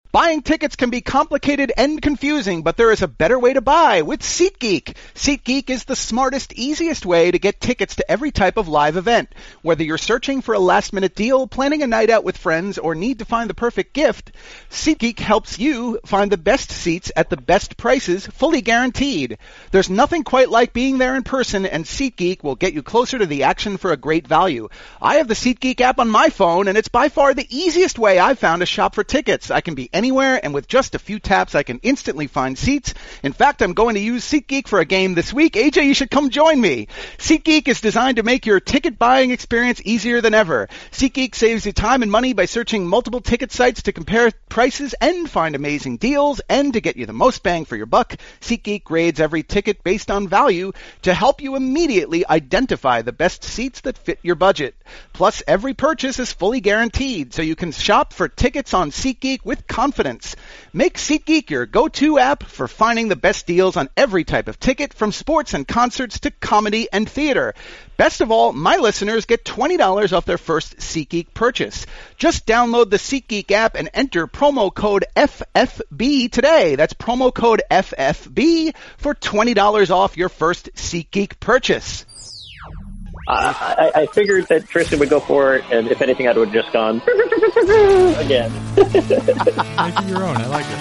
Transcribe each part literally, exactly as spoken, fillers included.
Buying tickets can be complicated and confusing, but there is a better way to buy with SeatGeek. SeatGeek is the smartest, easiest way to get tickets to every type of live event. Whether you're searching for a last-minute deal, planning a night out with friends, or need to find the perfect gift, SeatGeek helps you find the best seats at the best prices, fully guaranteed. There's nothing quite like being there in person, and SeatGeek will get you closer to the action for a great value. I have the SeatGeek app on my phone, and it's by far the easiest way I've found to shop for tickets. I can be anywhere, and with just a few taps, I can instantly find seats. In fact, I'm going to use SeatGeek for a game this week. A J, you should come join me. SeatGeek is designed to make your ticket buying experience easier than ever. SeatGeek saves you time and money by searching multiple ticket sites to compare prices and find amazing deals, and to get you the most bang for your buck, SeatGeek grades every ticket based on value to help you immediately identify the best seats that fit your budget. Plus, every purchase is fully guaranteed, so you can shop for tickets on SeatGeek with confidence. Make SeatGeek your go-to app for finding the best deals on every type of ticket, from sports and concerts to comedy and theater. Best of all, my listeners get twenty dollars off their first SeatGeek purchase. Just download the SeatGeek app and enter promo code F F B today. That's promo code F F B for twenty dollars off your first SeatGeek purchase. Uh, I, I figured that Tristan would go for it, and if anything, I would have just gone again. Make it your own. I like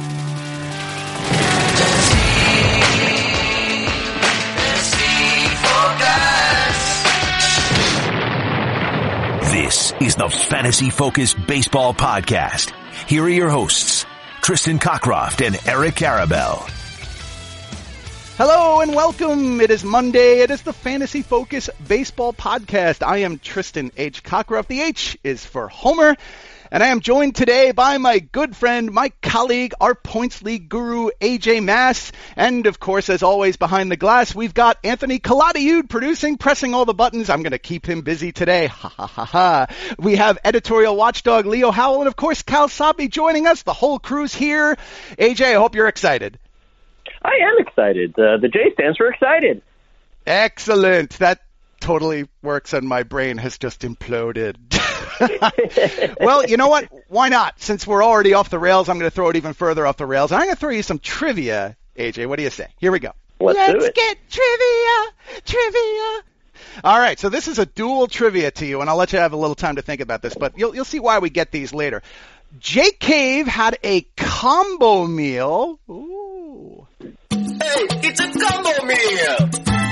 it. This is the Fantasy Focus Baseball Podcast. Here are your hosts, Tristan Cockcroft and Eric Karabell. Hello and welcome. It is Monday. It is the Fantasy Focus Baseball Podcast. I am Tristan H. Cockcroft. The H is for Homer. And I am joined today by my good friend, my colleague, our Points League guru, A J Mass. And, of course, as always, behind the glass, we've got Anthony Kaladiud producing, pressing all the buttons. I'm going to keep him busy today. Ha, ha, ha, ha. We have editorial watchdog Leo Howell and, of course, Cal Sapi joining us. The whole crew's here. A J, I hope you're excited. I am excited. Uh, the J stands for excited. Excellent. That totally works, and my brain has just imploded. Well, you know what? Why not? Since we're already off the rails, I'm going to throw it even further off the rails. I'm going to throw you some trivia, A J. What do you say? Here we go. Let's, Let's do it. get trivia, trivia. All right, so this is a dual trivia to you, and I'll let you have a little time to think about this, but you'll you'll see why we get these later. Jake Cave had a combo meal. Ooh. Hey, it's a combo meal.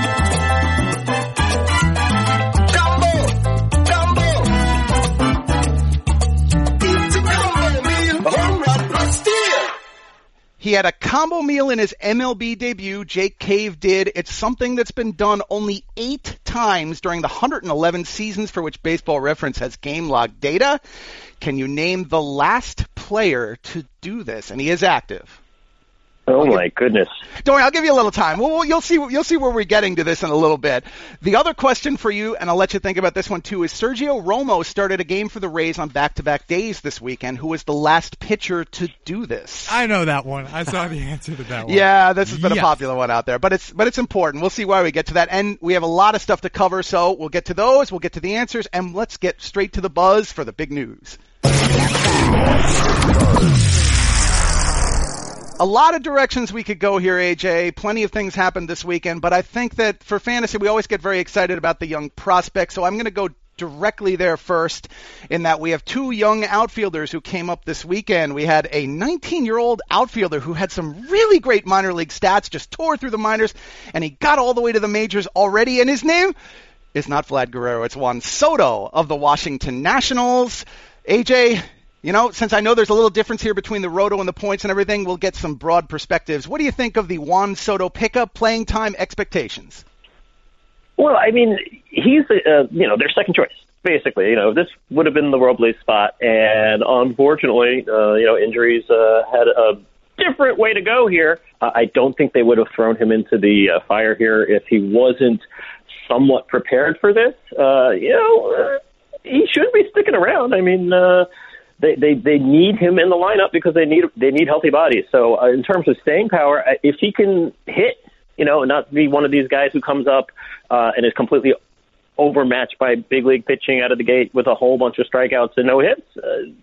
Combo, combo. It's a combo meal. A home run plus steal. He had a combo meal in his M L B debut. Jake Cave did. It's something that's been done only eight times during the one hundred eleven seasons for which Baseball Reference has game log data. Can you name the last player to do this? And he is active. Oh my goodness! Don't worry, I'll give you a little time. Well, you'll see. You'll see where we're getting to this in a little bit. The other question for you, and I'll let you think about this one too, is Sergio Romo started a game for the Rays on back-to-back days this weekend. Who was the last pitcher to do this? I know that one. I saw the answer to that one. Yeah, this has been yes. a popular one out there, but it's but it's important. We'll see why we get to that, and we have a lot of stuff to cover. So we'll get to those. We'll get to the answers, and let's get straight to the buzz for the big news. A lot of directions we could go here, A J. Plenty of things happened this weekend, but I think that for fantasy, we always get very excited about the young prospects, so I'm going to go directly there first in that we have two young outfielders who came up this weekend. We had a nineteen-year-old outfielder who had some really great minor league stats, just tore through the minors, and he got all the way to the majors already, and his name is not Vlad Guerrero, it's Juan Soto of the Washington Nationals. A J, you know, since I know there's a little difference here between the roto and the points and everything, we'll get some broad perspectives. What do you think of the Juan Soto pickup, playing time, expectations? Well, I mean, he's, uh, you know, their second choice, basically. You know, this would have been the Robles spot, and unfortunately, uh, you know, injuries uh, had a different way to go here. Uh, I don't think they would have thrown him into the uh, fire here if he wasn't somewhat prepared for this. Uh, you know, uh, he should be sticking around. I mean, uh, They, they they need him in the lineup because they need they need healthy bodies. So uh, in terms of staying power, if he can hit, you know, not be one of these guys who comes up uh, and is completely overmatched by big league pitching out of the gate with a whole bunch of strikeouts and no hits, uh,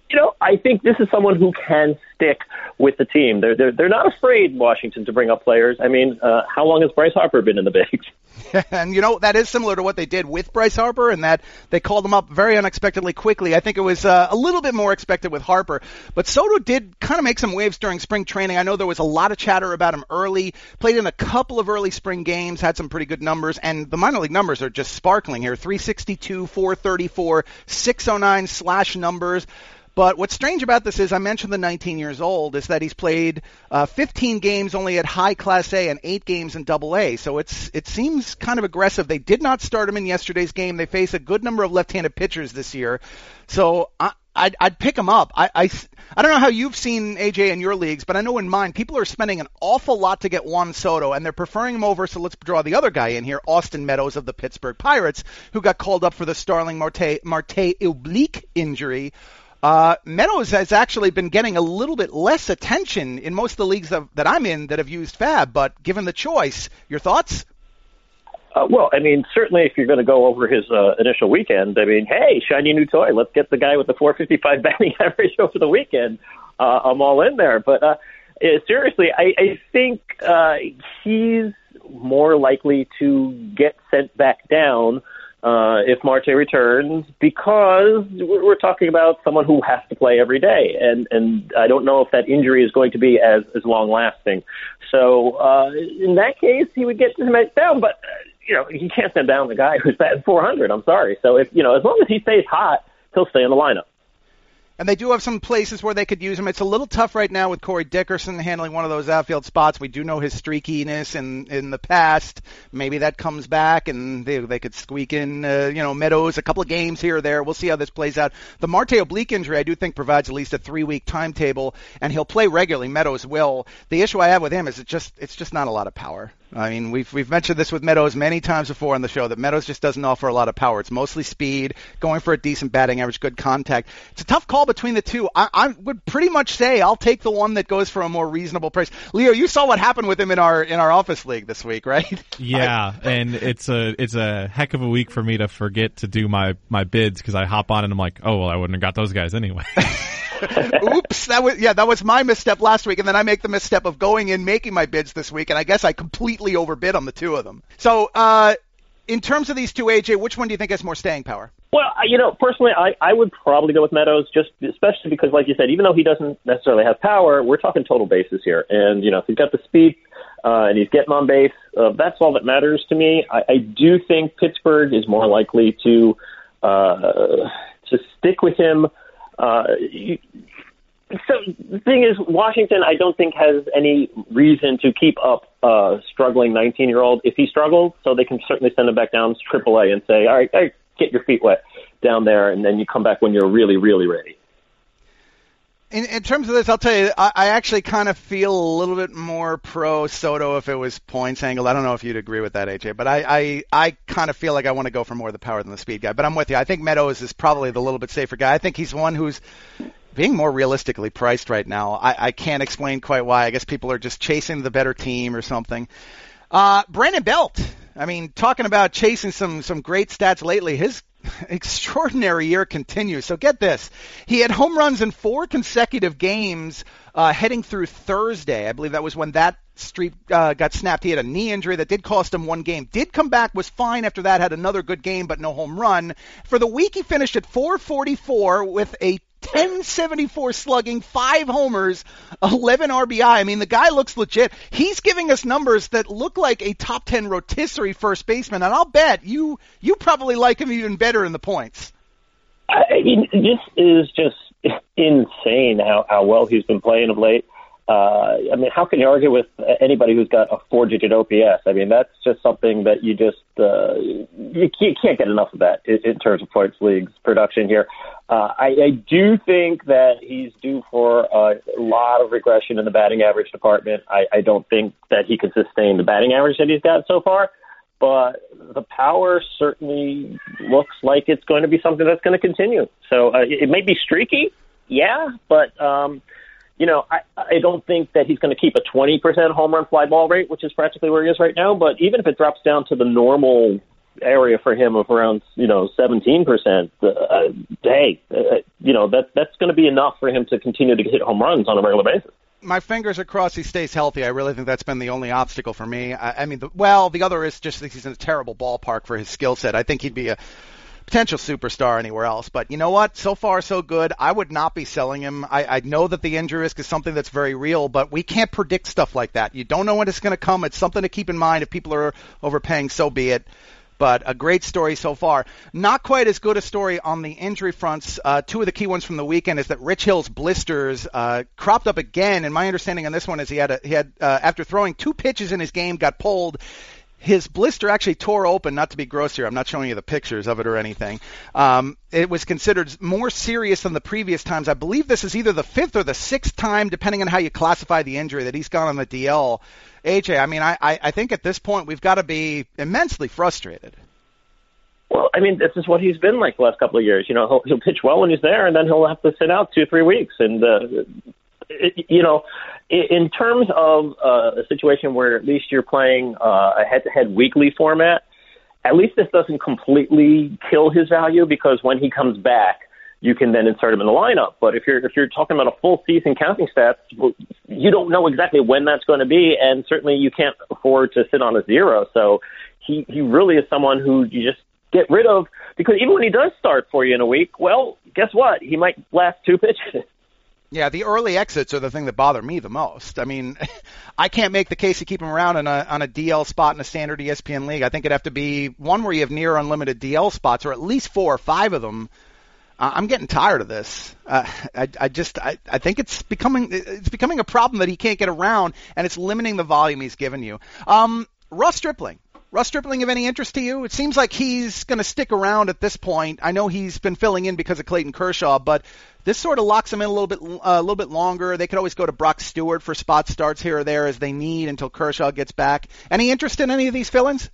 you know, I think this is someone who can stick with the team. They're they're, they're not afraid, Washington, to bring up players. I mean, uh, how long has Bryce Harper been in the bigs? And, you know, that is similar to what they did with Bryce Harper, in that they called him up very unexpectedly quickly. I think it was uh, a little bit more expected with Harper. But Soto did kind of make some waves during spring training. I know there was a lot of chatter about him early, played in a couple of early spring games, had some pretty good numbers, and the minor league numbers are just sparkling here. three sixty-two, four thirty-four, six oh nine slash numbers. But what's strange about this is, I mentioned the nineteen years old, is that he's played uh, fifteen games only at high Class A and eight games in Double A. So it's it seems kind of aggressive. They did not start him in yesterday's game. They face a good number of left-handed pitchers this year. So I, I'd, I'd pick him up. I, I, I don't know how you've seen A J in your leagues, but I know in mine, people are spending an awful lot to get Juan Soto, and they're preferring him over, so let's draw the other guy in here, Austin Meadows of the Pittsburgh Pirates, who got called up for the Starling Marte, Marte oblique injury. Uh, Meadows has actually been getting a little bit less attention in most of the leagues of, that I'm in that have used Fab, but given the choice, your thoughts? Uh, well, I mean, certainly if you're going to go over his uh, initial weekend, I mean, hey, shiny new toy. Let's get the guy with the four fifty-five batting average over the weekend. Uh, I'm all in there. But uh, seriously, I, I think uh, he's more likely to get sent back down Uh, if Marte returns, because we're talking about someone who has to play every day, and, and I don't know if that injury is going to be as, as long-lasting. So uh, in that case, he would get sent down, but uh, you know, he can't send down the guy who's batting four hundred. I'm sorry. So if you know, as long as he stays hot, he'll stay in the lineup. And they do have some places where they could use him. It's a little tough right now with Corey Dickerson handling one of those outfield spots. We do know his streakiness in, in the past. Maybe that comes back and they they could squeak in, uh, you know, Meadows, a couple of games here or there. We'll see how this plays out. The Marte oblique injury, I do think, provides at least a three-week timetable, and he'll play regularly. Meadows will. The issue I have with him is it just it's just not a lot of power. I mean, we've we've mentioned this with Meadows many times before on the show, that Meadows just doesn't offer a lot of power. It's mostly speed, going for a decent batting average, good contact. It's a tough call between the two. I, I would pretty much say I'll take the one that goes for a more reasonable price. Leo, you saw what happened with him in our in our office league this week, right? Yeah, I, and it's a it's a heck of a week for me to forget to do my my bids, because I hop on and I'm like, oh well, I wouldn't have got those guys anyway. Oops, that was yeah, that was my misstep last week, and then I make the misstep of going in making my bids this week, and I guess I completely overbid on the two of them. So, uh, in terms of these two, A J, which one do you think has more staying power? Well, you know, personally, I, I would probably go with Meadows, just especially because, like you said, even though he doesn't necessarily have power, we're talking total bases here, and you know, if he's got the speed uh, and he's getting on base, uh, that's all that matters to me. I, I do think Pittsburgh is more likely to uh, to stick with him. Uh, so the thing is, Washington, I don't think has any reason to keep up a struggling nineteen-year-old. If he struggles, so they can certainly send him back down to triple A and say, all right, all right, get your feet wet down there, and then you come back when you're really, really ready. In, in terms of this, I'll tell you, I, I actually kind of feel a little bit more pro Soto if it was points angle. I don't know if you'd agree with that, A J, but I, I, I kind of feel like I want to go for more of the power than the speed guy. But I'm with you. I think Meadows is probably the little bit safer guy. I think he's one who's being more realistically priced right now. I, I can't explain quite why. I guess people are just chasing the better team or something. Uh, Brandon Belt. I mean, talking about chasing some, some great stats lately, his extraordinary year continues. So get this. He had home runs in four consecutive games uh, heading through Thursday. I believe that was when that streak uh, got snapped. He had a knee injury that did cost him one game. Did come back, was fine after that, had another good game, but no home run. For the week, he finished at four forty-four with a ten seventy-four slugging, five homers, eleven R B I. I mean, the guy looks legit. He's giving us numbers that look like a top ten rotisserie first baseman, and I'll bet you you probably like him even better in the points. I mean, this is just insane how, how well he's been playing of late. Uh, I mean, how can you argue with anybody who's got a four-digit O P S? I mean, that's just something that you just uh, you can't get enough of that in, in terms of points league's production here. Uh, I, I do think that he's due for a lot of regression in the batting average department. I, I don't think that he can sustain the batting average that he's got so far, but the power certainly looks like it's going to be something that's going to continue. So uh, it, it may be streaky, yeah, but um, you know, I, I don't think that he's going to keep a twenty percent home run fly ball rate, which is practically where he is right now. But even if it drops down to the normal area for him of around, you know, seventeen percent, uh, hey, uh, you know, that that's going to be enough for him to continue to hit home runs on a regular basis. My fingers are crossed he stays healthy. I really think that's been the only obstacle for me. I, I mean, the, well, the other is just that he's in a terrible ballpark for his skill set. I think he'd be a potential superstar anywhere else. But you know what? So far, so good. I would not be selling him. I, I know that the injury risk is something that's very real, but we can't predict stuff like that. You don't know when it's going to come. It's something to keep in mind. If people are overpaying, so be it. But a great story so far. Not quite as good a story on the injury fronts. Uh, two of the key ones from the weekend is that Rich Hill's blisters uh, cropped up again. And my understanding on this one is he had, a, he had uh, after throwing two pitches in his game, got pulled. His blister actually tore open, not to be gross here. I'm not showing you the pictures of it or anything. Um, it was considered more serious than the previous times. I believe this is either the fifth or the sixth time, depending on how you classify the injury, that he's gone on the D L. A J, I mean, I, I think at this point we've got to be immensely frustrated. Well, I mean, this is what he's been like the last couple of years. You know, he'll, he'll pitch well when he's there, and then he'll have to sit out two, three weeks. And, uh, it, you know, in terms of uh, a situation where at least you're playing uh, a head-to-head weekly format, at least this doesn't completely kill his value, because when he comes back, you can then insert him in the lineup. But if you're if you're talking about a full season counting stats, you don't know exactly when that's going to be, and certainly you can't afford to sit on a zero. So he, he really is someone who you just get rid of, because even when he does start for you in a week, well, guess what? He might last two pitches. Yeah, the early exits are the thing that bother me the most. I mean, I can't make the case to keep him around on a on a D L spot in a standard E S P N league. I think it'd have to be one where you have near unlimited D L spots, or at least four or five of them. Uh, I'm getting tired of this. Uh, I, I just, I, I think it's becoming, it's becoming a problem that he can't get around, and it's limiting the volume he's given you. Um, Ross Stripling. Russ Stripling of any interest to you? It seems like he's going to stick around at this point. I know he's been filling in because of Clayton Kershaw, but this sort of locks him in a little bit, uh, a little bit longer. They could always go to Brock Stewart for spot starts here or there as they need until Kershaw gets back. Any interest in any of these fill-ins?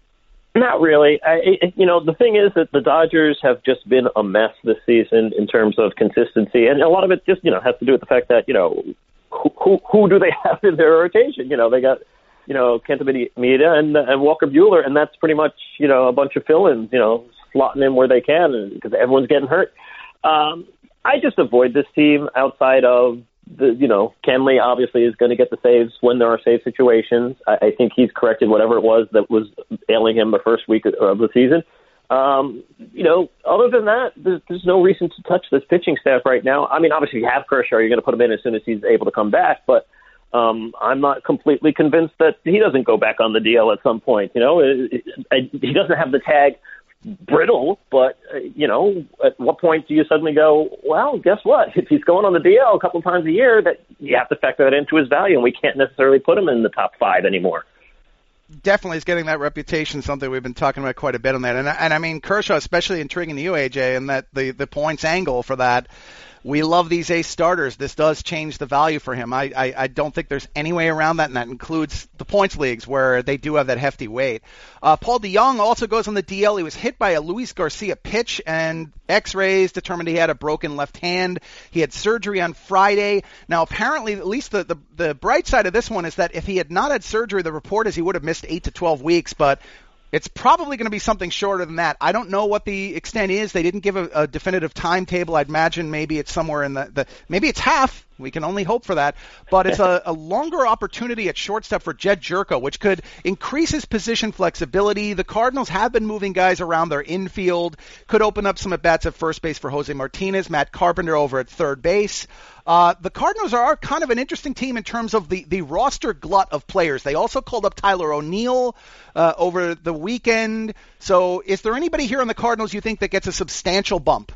Not really. I, it, you know, the thing is that the Dodgers have just been a mess this season in terms of consistency, and a lot of it just, you know, has to do with the fact that, you know, who who, who do they have in their rotation? You know, they got, you know, Kenta Maeda and, and Walker Buehler, and that's pretty much, you know, a bunch of fill-ins, you know, slotting in where they can because everyone's getting hurt. Um, I just avoid this team outside of the, you know, Kenley obviously is going to get the saves when there are save situations. I, I think he's corrected whatever it was that was ailing him the first week of the season. Um, you know, other than that, there's, there's no reason to touch this pitching staff right now. I mean, obviously, if you have Kershaw, you're going to put him in as soon as he's able to come back, but Um, I'm not completely convinced that he doesn't go back on the D L at some point. You know, it, it, it, he doesn't have the tag brittle, but, uh, you know, at what point do you suddenly go, well, guess what? If he's going on the D L a couple times a year, that you have to factor that into his value, and we can't necessarily put him in the top five anymore. Definitely is getting that reputation, something we've been talking about quite a bit on that. And, and I mean, Kershaw, especially intriguing to you, A J, and that the, the points angle for that. We love these ace starters. This does change the value for him. I, I, I don't think there's any way around that, and that includes the points leagues where they do have that hefty weight. Uh, Paul DeJong also goes on the D L. He was hit by a Luis Garcia pitch, and X-rays determined he had a broken left hand. He had surgery on Friday. Now, apparently, at least the, the, the bright side of this one is that if he had not had surgery, the report is he would have missed eight to twelve weeks, but it's probably going to be something shorter than that. I don't know what the extent is. They didn't give a, a definitive timetable. I'd imagine maybe it's somewhere in the, the – maybe it's half. We can only hope for that. But it's a, a longer opportunity at shortstop for Jed Jerko, which could increase his position flexibility. The Cardinals have been moving guys around their infield. Could open up some at-bats at first base for Jose Martinez, Matt Carpenter over at third base. Uh, the Cardinals are kind of an interesting team in terms of the, the roster glut of players. They also called up Tyler O'Neill uh, over the weekend. So is there anybody here on the Cardinals you think that gets a substantial bump?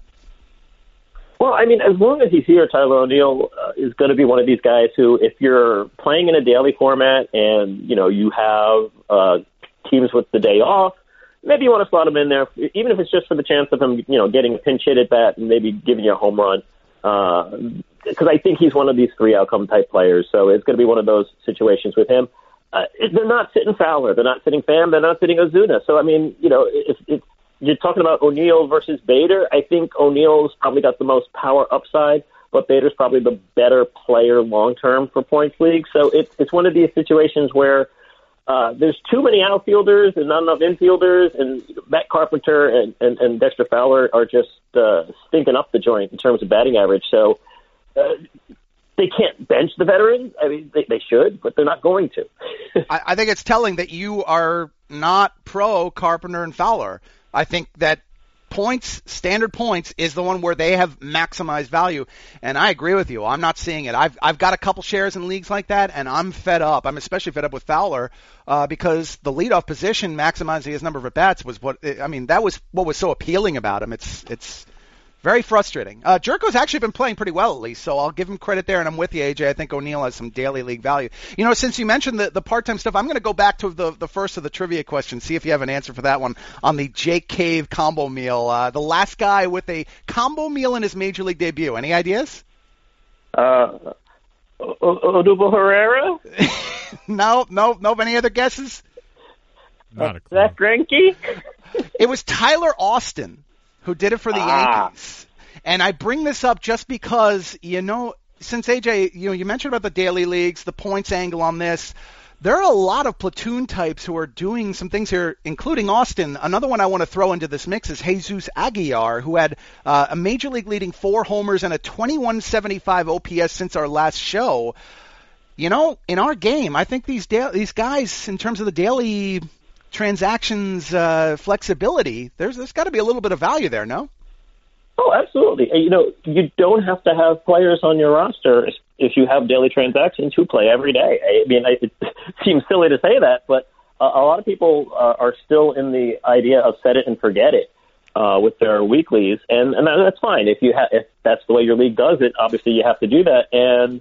Well, I mean, as long as he's here, Tyler O'Neill uh, is going to be one of these guys who, if you're playing in a daily format and, you know, you have uh, teams with the day off, maybe you want to slot him in there, even if it's just for the chance of him, you know, getting a pinch hit at bat and maybe giving you a home run. Because uh, I think he's one of these three outcome type players. So it's going to be one of those situations with him. Uh, they're not sitting Fowler. They're not sitting Pham. They're not sitting Ozuna. So, I mean, you know, if it's, you're talking about O'Neill versus Bader. I think O'Neill's probably got the most power upside, but Bader's probably the better player long-term for points league. So it's it's one of these situations where Uh, there's too many outfielders and not enough infielders, and Matt Carpenter and, and, and Dexter Fowler are just uh, stinking up the joint in terms of batting average. So uh, they can't bench the veterans. I mean, they, they should, but they're not going to. I, I think it's telling that you are not pro Carpenter and Fowler. I think that points, standard points, is the one where they have maximized value, and I agree with you. I'm not seeing it. I've I've got a couple shares in leagues like that, and I'm fed up. I'm especially fed up with Fowler uh, because the leadoff position, maximizing his number of at bats, was what I mean. That was what was so appealing about him. It's it's very frustrating. Uh, Jerko's actually been playing pretty well, at least, so I'll give him credit there, and I'm with you, A J. I think O'Neill has some daily league value. You know, since you mentioned the, the part-time stuff, I'm going to go back to the, the first of the trivia questions, see if you have an answer for that one on the Jake Cave combo meal. Uh, the last guy with a combo meal in his major league debut. Any ideas? Uh, Odubel Herrera? no, no, no. Any other guesses? Not a clue. Zach Greinke? It was Tyler Austin who did it for the Ah. Yankees. And I bring this up just because, you know, since A J, you know, you mentioned about the daily leagues, the points angle on this, there are a lot of platoon types who are doing some things here, including Austin. Another one I want to throw into this mix is Jesus Aguilar, who had uh, a major league leading four homers and a twenty-one seventy-five O P S since our last show. You know, in our game, I think these da- these guys, in terms of the daily transactions uh, flexibility, there's there's got to be a little bit of value there, no? Oh, absolutely. You know, you don't have to have players on your roster if you have daily transactions who play every day. I mean, it seems silly to say that, but a lot of people uh, are still in the idea of set it and forget it uh, with their weeklies, and, and that's fine. If you ha- if that's the way your league does it, obviously you have to do that. And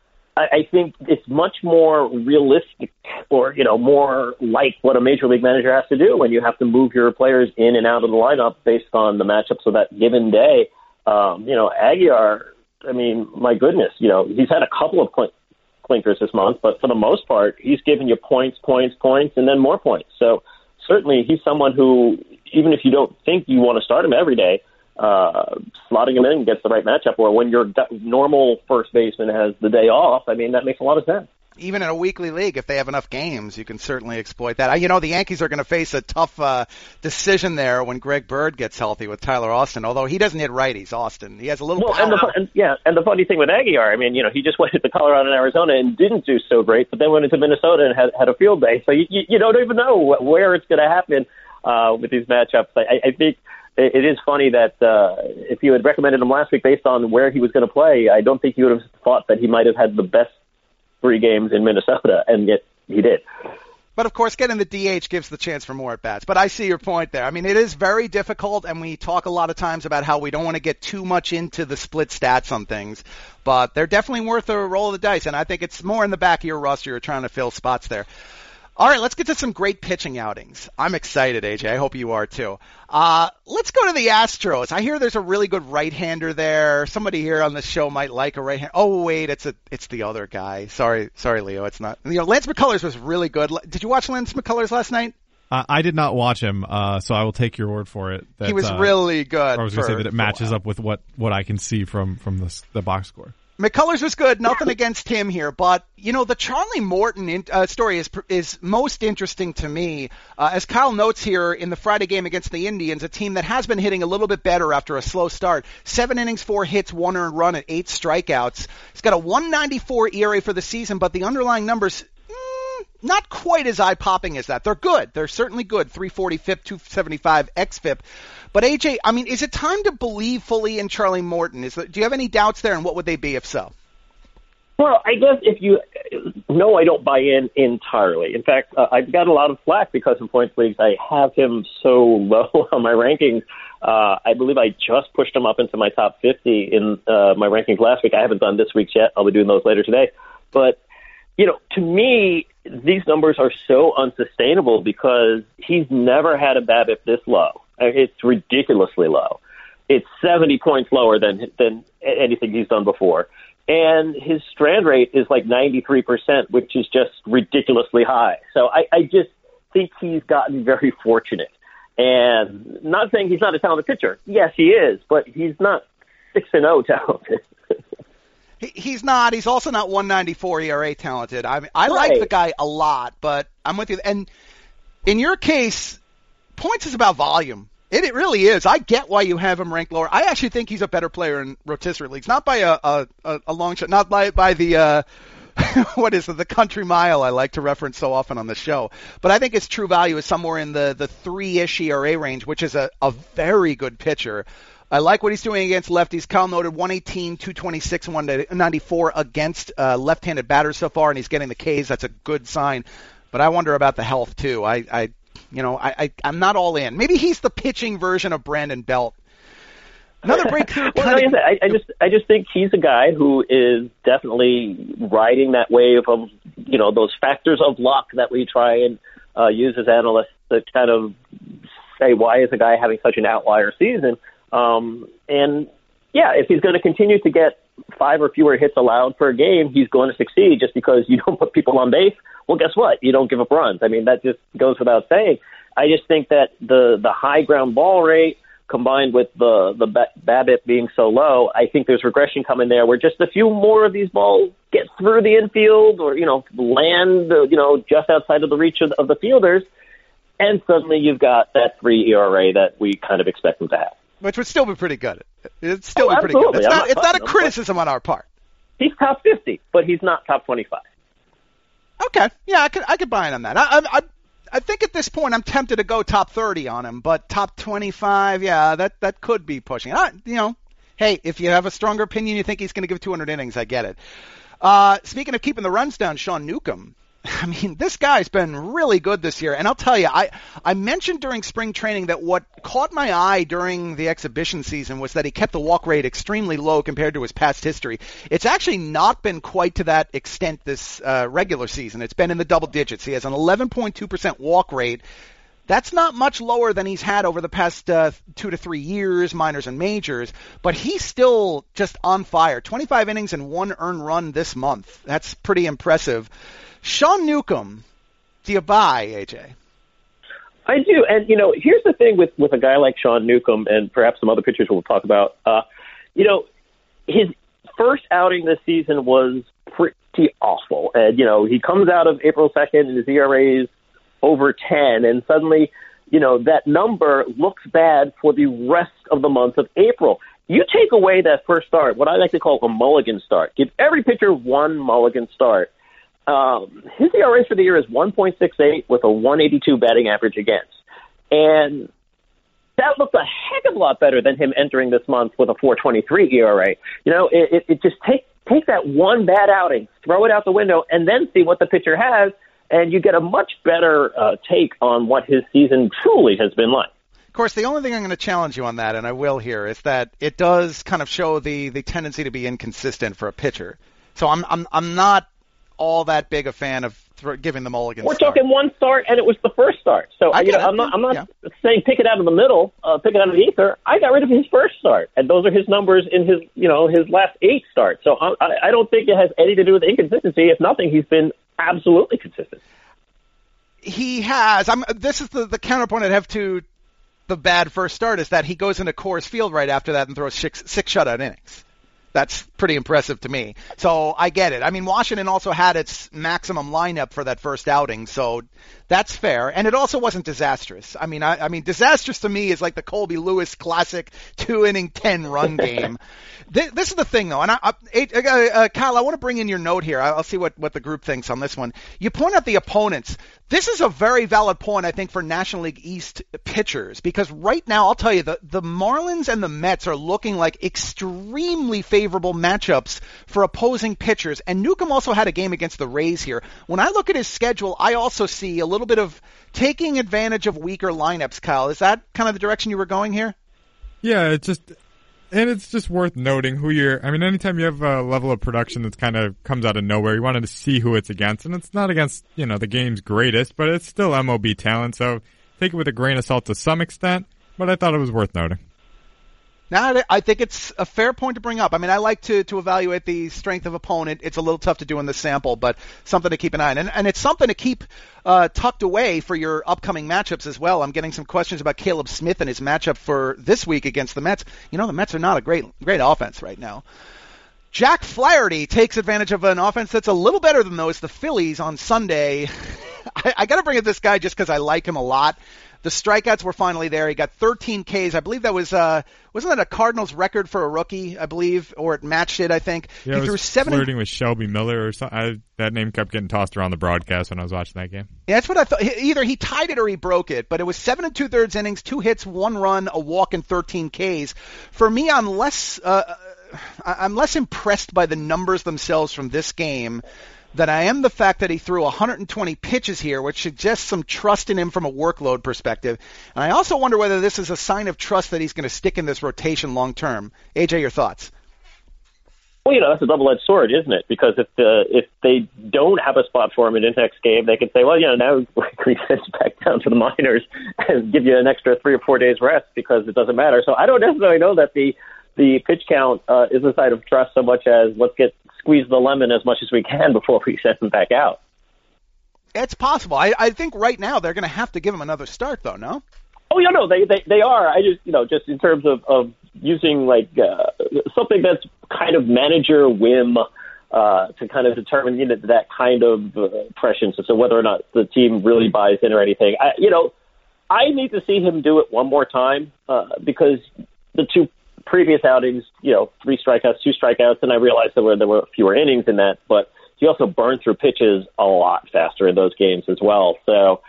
I think it's much more realistic, or, you know, more like what a major league manager has to do when you have to move your players in and out of the lineup based on the matchups of that given day. Um, you know, Aguilar, I mean, my goodness, you know, he's had a couple of clink- clinkers this month, but for the most part, he's giving you points, points, points, and then more points. So certainly he's someone who, even if you don't think you want to start him every day, Uh, slotting him in gets the right matchup, or when your normal first baseman has the day off, I mean, that makes a lot of sense. Even in a weekly league, if they have enough games, you can certainly exploit that. You know, the Yankees are going to face a tough uh, decision there when Greg Bird gets healthy with Tyler Austin, although he doesn't hit righties, Austin. He has a little well, power. And the, and, yeah, and the funny thing with Aguilar, I mean, you know, he just went to Colorado and Arizona and didn't do so great, but then went into Minnesota and had, had a field day. So you, you, you don't even know where it's going to happen uh, with these matchups. I, I think it is funny that uh, if you had recommended him last week based on where he was going to play, I don't think you would have thought that he might have had the best three games in Minnesota, and yet he did. But, of course, getting the D H gives the chance for more at-bats. But I see your point there. I mean, it is very difficult, and we talk a lot of times about how we don't want to get too much into the split stats on things. But they're definitely worth a roll of the dice, and I think it's more in the back of your roster. You're trying to fill spots there. All right, let's get to some great pitching outings. I'm excited, A J. I hope you are too. Uh, let's go to the Astros. I hear there's a really good right-hander there. Somebody here on the show might like a right-hander. Oh, wait, it's a, it's the other guy. Sorry, sorry, Leo. It's not. You know, Lance McCullers was really good. Did you watch Lance McCullers last night? Uh, I did not watch him, uh, so I will take your word for it. That, he was uh, really good. I was going to say that it matches up with what, what I can see from, from the, the box score. McCullers was good. Nothing against him here, but you know the Charlie Morton in, uh, story is is most interesting to me. Uh, as Kyle notes here in the Friday game against the Indians, a team that has been hitting a little bit better after a slow start. Seven innings, four hits, one earned run, at eight strikeouts. He's got a one ninety-four E R A for the season, but the underlying numbers mm, not quite as eye-popping as that. They're good. They're certainly good. three forty F I P, two seventy-five X F I P. But, A J, I mean, is it time to believe fully in Charlie Morton? Is there, do you have any doubts there, and what would they be if so? Well, I guess if you – no, I don't buy in entirely. In fact, uh, I've got a lot of flack because in points leagues I have him so low on my rankings. Uh, I believe I just pushed him up into my top fifty in uh, my rankings last week. I haven't done this week's yet. I'll be doing those later today. But, you know, to me, these numbers are so unsustainable because he's never had a BABIP this low. It's ridiculously low. It's seventy points lower than than anything he's done before. And his strand rate is like ninety-three percent, which is just ridiculously high. So I, I just think he's gotten very fortunate. And not saying he's not a talented pitcher. Yes, he is, but he's not six and oh talented. He, he's not. He's also not one ninety-four E R A talented. I mean, I Right. like the guy a lot, but I'm with you. And in your case, points is about volume. It, it really is. I get why you have him ranked lower. I actually think he's a better player in rotisserie leagues, not by a a, a, a long shot, not by by the uh, what is it, the country mile I like to reference so often on the show. But I think his true value is somewhere in the the three-ish E R A range, which is a, a very good pitcher. I like what he's doing against lefties. Kyle noted one eighteen, two twenty-six, and one ninety-four against uh, left-handed batters so far, and he's getting the Ks. That's a good sign. But I wonder about the health too. I, I you know, I, I I'm not all in. Maybe he's the pitching version of Brandon Belt. Another breakthrough. well, like I, said, I, I just I just think he's a guy who is definitely riding that wave of, you know, those factors of luck that we try and uh, use as analysts to kind of say, why is a guy having such an outlier season? Um, and yeah, if he's going to continue to get five or fewer hits allowed per game, he's going to succeed. Just because you don't put people on base, well, guess what? You don't give up runs. I mean, that just goes without saying. I just think that the the high ground ball rate combined with the the BABIP being so low, I think there's regression coming there where just a few more of these balls get through the infield or, you know, land, you know, just outside of the reach of, of the fielders, and suddenly you've got that three E R A that we kind of expect them to have. Which would still be pretty good. It'd still Oh, be pretty good. absolutely. It's I'm not, not it's not a fussing. criticism on our part. He's top fifty, but he's not top twenty-five. Okay, yeah, I could I could buy in on that. I, I I I think at this point I'm tempted to go top thirty on him, but top twenty-five, yeah, that that could be pushing. I, you know, hey, if you have a stronger opinion, you think he's going to give two hundred innings, I get it. Uh, speaking of keeping the runs down, Sean Newcomb. I mean, this guy's been really good this year. And I'll tell you, I, I mentioned during spring training that what caught my eye during the exhibition season was that he kept the walk rate extremely low compared to his past history. It's actually not been quite to that extent this uh, regular season. It's been in the double digits. He has an eleven point two percent walk rate. That's not much lower than he's had over the past uh, two to three years, minors and majors, but he's still just on fire. twenty-five innings and one earned run this month. That's pretty impressive. Sean Newcomb, do you buy, A J? I do, and you know, here's the thing with, with a guy like Sean Newcomb and perhaps some other pitchers we'll talk about. Uh, you know, his first outing this season was pretty awful, and you know, he comes out of April second and his E R A is over ten, and suddenly, you know, that number looks bad for the rest of the month of April. You take away that first start, what I like to call a mulligan start. Give every pitcher one mulligan start. Um, his E R A for the year is one point six eight with a one eighty-two batting average against. And that looks a heck of a lot better than him entering this month with a four twenty-three E R A. You know, it, it, it just take, take that one bad outing, throw it out the window, and then see what the pitcher has, and you get a much better uh, take on what his season truly has been like. Of course, the only thing I'm going to challenge you on that, and I will here, is that it does kind of show the, the tendency to be inconsistent for a pitcher. So I'm I'm I'm not all that big a fan of th- giving the mulligan. We're start. talking one start, and it was the first start. So I you know, get it. I'm not I'm not Yeah. saying pick it out of the middle, uh, pick it out of the ether. I got rid of his first start, and those are his numbers in his you know his last eight starts. So I, I don't think it has anything to do with inconsistency. If nothing, he's been absolutely consistent. He has. I'm, this is the, the counterpoint I'd have to the bad first start is that he goes into Coors Field right after that and throws six, six shutout innings. That's pretty impressive to me. So I get it. I mean, Washington also had its maximum lineup for that first outing, so that's fair. And it also wasn't disastrous. I mean, I, I mean, disastrous to me is like the Colby Lewis classic two-inning, ten-run game. this, this is the thing, though. And I, I, uh, Kyle, I want to bring in your note here. I'll see what, what the group thinks on this one. You point out the opponents. This is a very valid point, I think, for National League East pitchers, because right now, I'll tell you, the, the Marlins and the Mets are looking like extremely favorable matchups for opposing pitchers. And Newcomb also had a game against the Rays here. When I look at his schedule, I also see a little bit of taking advantage of weaker lineups, Kyle. Is that kind of the direction you were going here? Yeah, it's just, and it's just worth noting who you're, I mean, anytime you have a level of production that kind of comes out of nowhere, you wanted to see who it's against, and it's not against, you know, the game's greatest, but it's still M O B talent, so take it with a grain of salt to some extent, but I thought it was worth noting. Now, I think it's a fair point to bring up. I mean, I like to, to evaluate the strength of opponent. It's a little tough to do in this sample, but something to keep an eye on. And, and it's something to keep uh, tucked away for your upcoming matchups as well. I'm getting some questions about Caleb Smith and his matchup for this week against the Mets. You know, the Mets are not a great great offense right now. Jack Flaherty takes advantage of an offense that's a little better than those, the Phillies, on Sunday. I, I got to bring up this guy just because I like him a lot. The strikeouts were finally there. He got thirteen Ks. I believe that was, uh, wasn't that a Cardinals record for a rookie, I believe, or it matched it, I think. Yeah, he I was threw seven. flirting with Shelby Miller or something. I, that name kept getting tossed around the broadcast when I was watching that game. Yeah, that's what I thought. Either he tied it or he broke it, but it was seven and two thirds innings, two hits, one run, a walk, and thirteen Ks. For me, I'm less, uh, I'm less impressed by the numbers themselves from this game than I am the fact that he threw one hundred twenty pitches here, which suggests some trust in him from a workload perspective. And I also wonder whether this is a sign of trust that he's going to stick in this rotation long term. A J, your thoughts? Well, you know, that's a double-edged sword, isn't it? Because if the if they don't have a spot for him in the next game, they can say, well, you know, now we send you back down to the minors and give you an extra three or four days rest because it doesn't matter. So I don't necessarily know that the the pitch count uh, is a sign of trust so much as let's get squeeze the lemon as much as we can before we send him back out. It's possible. I, I think right now they're going to have to give him another start, though, no? Oh, yeah, no, they, they, they are. I just, you know, just in terms of, of using, like, uh, something that's kind of manager whim uh, to kind of determine, you know, that kind of uh, prescience as to whether or not the team really buys in or anything. I, you know, I need to see him do it one more time uh, because the two previous outings, you know, three strikeouts, two strikeouts, and I realized there were there were fewer innings in that, but he also burned through pitches a lot faster in those games as well. So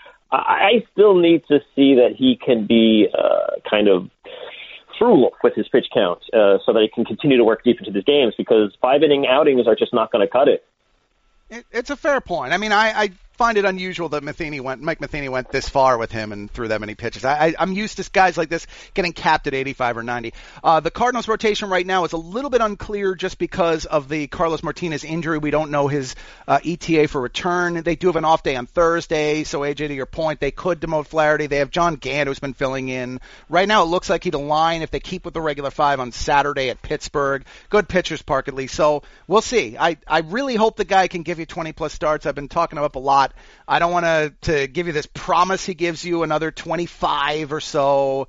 I still need to see that he can be uh, kind of frugal with his pitch count uh, so that he can continue to work deep into these games because five-inning outings are just not going to cut it. it. It's a fair point. I mean, I, I find it unusual that Matheny went, Mike Matheny went this far with him and threw that many pitches. I, I, I'm used to guys like this getting capped at eighty-five or ninety. Uh, the Cardinals rotation right now is a little bit unclear just because of the Carlos Martinez injury. We don't know his uh, E T A for return. They do have an off day on Thursday, so A J, to your point, they could demote Flaherty. They have John Gant, who's been filling in. Right now it looks like he'd align if they keep with the regular five on Saturday at Pittsburgh. Good pitchers park at least, so we'll see. I, I really hope the guy can give you twenty-plus starts. I've been talking him up a lot. I don't want to to give you this promise he gives you another twenty-five or so,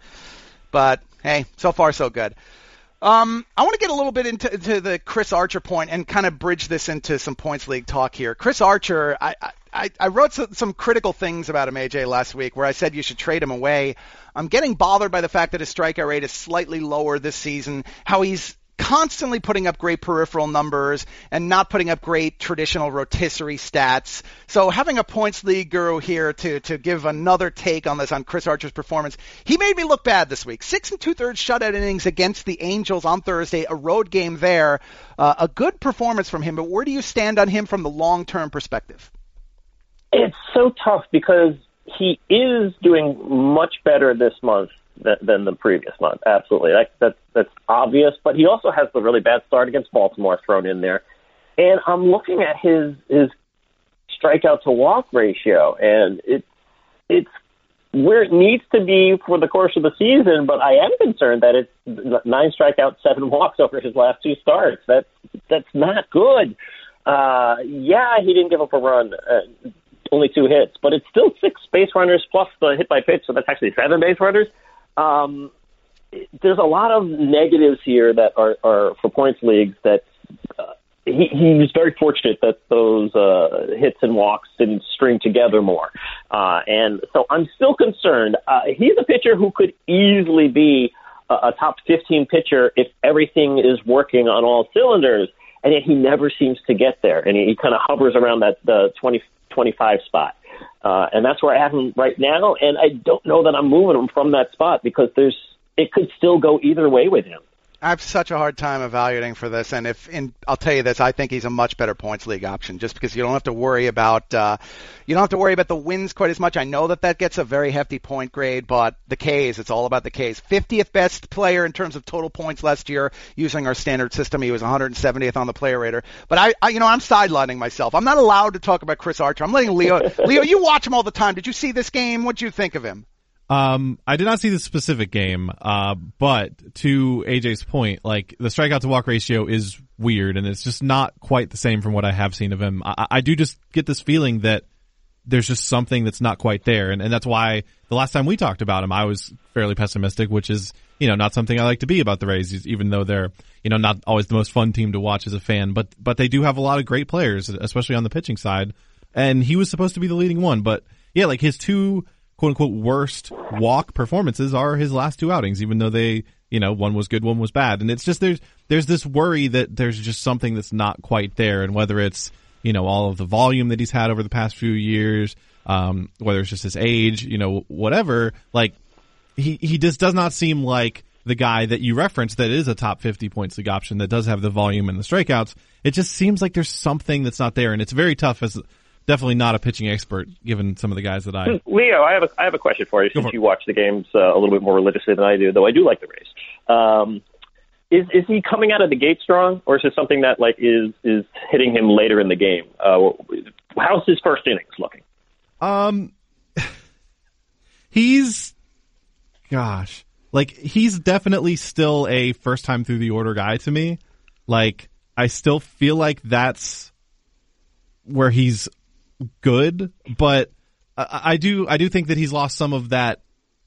but hey, so far so good. Um, I want to get a little bit into, into the Chris Archer point and kind of bridge this into some points league talk here. Chris Archer, I, I, I wrote some, some critical things about him, A J, last week where I said you should trade him away. I'm getting bothered by the fact that his strikeout rate is slightly lower this season, how he's constantly putting up great peripheral numbers and not putting up great traditional rotisserie stats. So having a points league guru here to, to give another take on this on Chris Archer's performance, he made me look bad this week. Six and two-thirds shutout innings against the Angels on Thursday, a road game there. Uh, a good performance from him, but where do you stand on him from the long-term perspective? It's so tough because he is doing much better this month than the previous month. Absolutely. That, that's, that's obvious, but he also has the really bad start against Baltimore thrown in there. And I'm looking at his, his strikeout to walk ratio, and it, it's where it needs to be for the course of the season, but I am concerned that it's nine strikeouts, seven walks over his last two starts. That's, that's not good. Uh, yeah, he didn't give up a run, uh, only two hits, but it's still six base runners plus the hit by pitch, so that's actually seven base runners. Um, there's a lot of negatives here that are, are for points leagues that uh, he, he was very fortunate that those uh, hits and walks didn't string together more. Uh, and so I'm still concerned. Uh, he's a pitcher who could easily be a, a top fifteen pitcher if everything is working on all cylinders, and yet he never seems to get there. And he, he kind of hovers around that the twenty, twenty-five spot. Uh, and that's where I have him right now, and I don't know that I'm moving him from that spot because there's it could still go either way with him. I have such a hard time evaluating for this, and if and I'll tell you this, I think he's a much better points league option, just because you don't have to worry about uh, you don't have to worry about the wins quite as much. I know that that gets a very hefty point grade, but the K's, it's all about the K's. fiftieth best player in terms of total points last year using our standard system. He was one hundred seventieth on the player rater. But I, I, you know, I'm sidelining myself. I'm not allowed to talk about Chris Archer. I'm letting Leo. Leo, you watch him all the time. Did you see this game? What did you think of him? Um, I did not see the specific game, uh, but to A J's point, like the strikeout to walk ratio is weird and it's just not quite the same from what I have seen of him. I, I do just get this feeling that there's just something that's not quite there. And, and that's why the last time we talked about him, I was fairly pessimistic, which is, you know, not something I like to be about the Rays, even though they're, you know, not always the most fun team to watch as a fan. But, but they do have a lot of great players, especially on the pitching side. And he was supposed to be the leading one. But yeah, like his two quote unquote worst walk performances are his last two outings, even though they, you know, one was good, one was bad. And it's just, there's, there's this worry that there's just something that's not quite there. And whether it's, you know, all of the volume that he's had over the past few years, um, whether it's just his age, you know, whatever, like he, he just does not seem like the guy that you referenced that is a top fifty points league option that does have the volume and the strikeouts. It just seems like there's something that's not there. And it's very tough as definitely not a pitching expert given some of the guys that I, Leo, I have a, I have a question for you since you watch the games uh, a little bit more religiously than I do, though I do like the Rays. Um, Is is he coming out of the gate strong, or is it something that like is is hitting him later in the game? Uh, how's his first innings looking? Um, he's, gosh, like he's definitely still a first time through the order guy to me. Like I still feel like that's where he's good, but I, I do I do think that he's lost some of that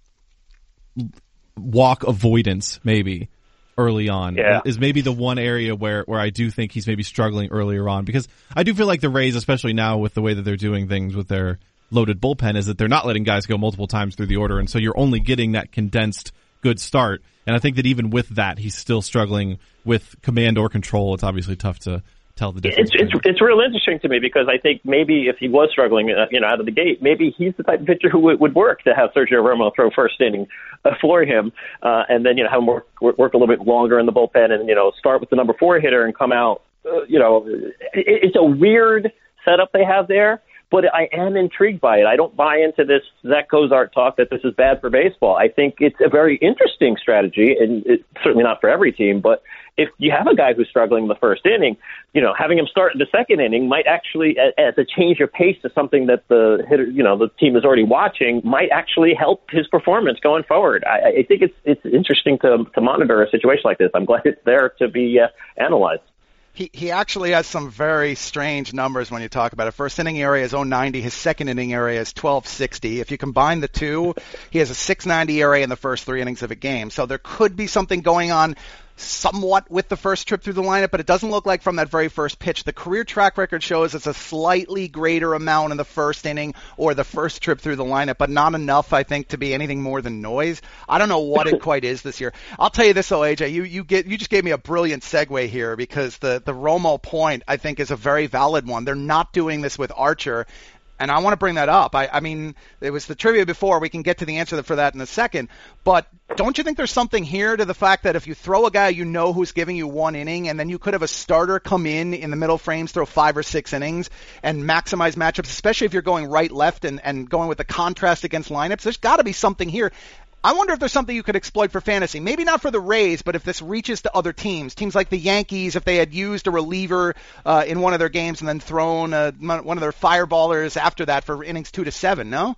walk avoidance, maybe. Early on yeah. is maybe the one area where, where I do think he's maybe struggling earlier on, because I do feel like the Rays, especially now with the way that they're doing things with their loaded bullpen, is that they're not letting guys go multiple times through the order. And so you're only getting that condensed good start. And I think that even with that, he's still struggling with command or control. It's obviously tough to tell the difference. It's, it's, it's real interesting to me because I think maybe if he was struggling, uh, you know, out of the gate, maybe he's the type of pitcher who would, would work to have Sergio Romo throw first inning uh, for him, uh, and then, you know, have him work, work a little bit longer in the bullpen and, you know, start with the number four hitter and come out, uh, you know, it, it's a weird setup they have there, but I am intrigued by it. I don't buy into this Zach Cozart talk that this is bad for baseball. I think it's a very interesting strategy, and it's certainly not for every team, but if you have a guy who's struggling in the first inning, you know, having him start in the second inning might actually, as a change of pace to something that the hitter, you know, the team is already watching, might actually help his performance going forward. I, I think it's it's interesting to to monitor a situation like this. I'm glad it's there to be uh, analyzed. He he actually has some very strange numbers when you talk about it. First inning area is oh ninety. His second inning area is twelve sixty. If you combine the two, he has a six ninety area in the first three innings of a game. So there could be something going on somewhat with the first trip through the lineup, but it doesn't look like from that very first pitch. The career track record shows it's a slightly greater amount in the first inning or the first trip through the lineup, but not enough, I think, to be anything more than noise. I don't know what it quite is this year. I'll tell you this, though, A J, you, you get you just gave me a brilliant segue here, because the, the Romo point, I think, is a very valid one. They're not doing this with Archer. And I want to bring that up. I, I mean, it was the trivia before. We can get to the answer for that in a second. But don't you think there's something here to the fact that if you throw a guy you know who's giving you one inning, and then you could have a starter come in in the middle frames, throw five or six innings, and maximize matchups, especially if you're going right-left and, and going with the contrast against lineups? There's got to be something here. I wonder if there's something you could exploit for fantasy. Maybe not for the Rays, but if this reaches to other teams. Teams like the Yankees, if they had used a reliever uh, in one of their games and then thrown uh, one of their fireballers after that for innings two to seven, no?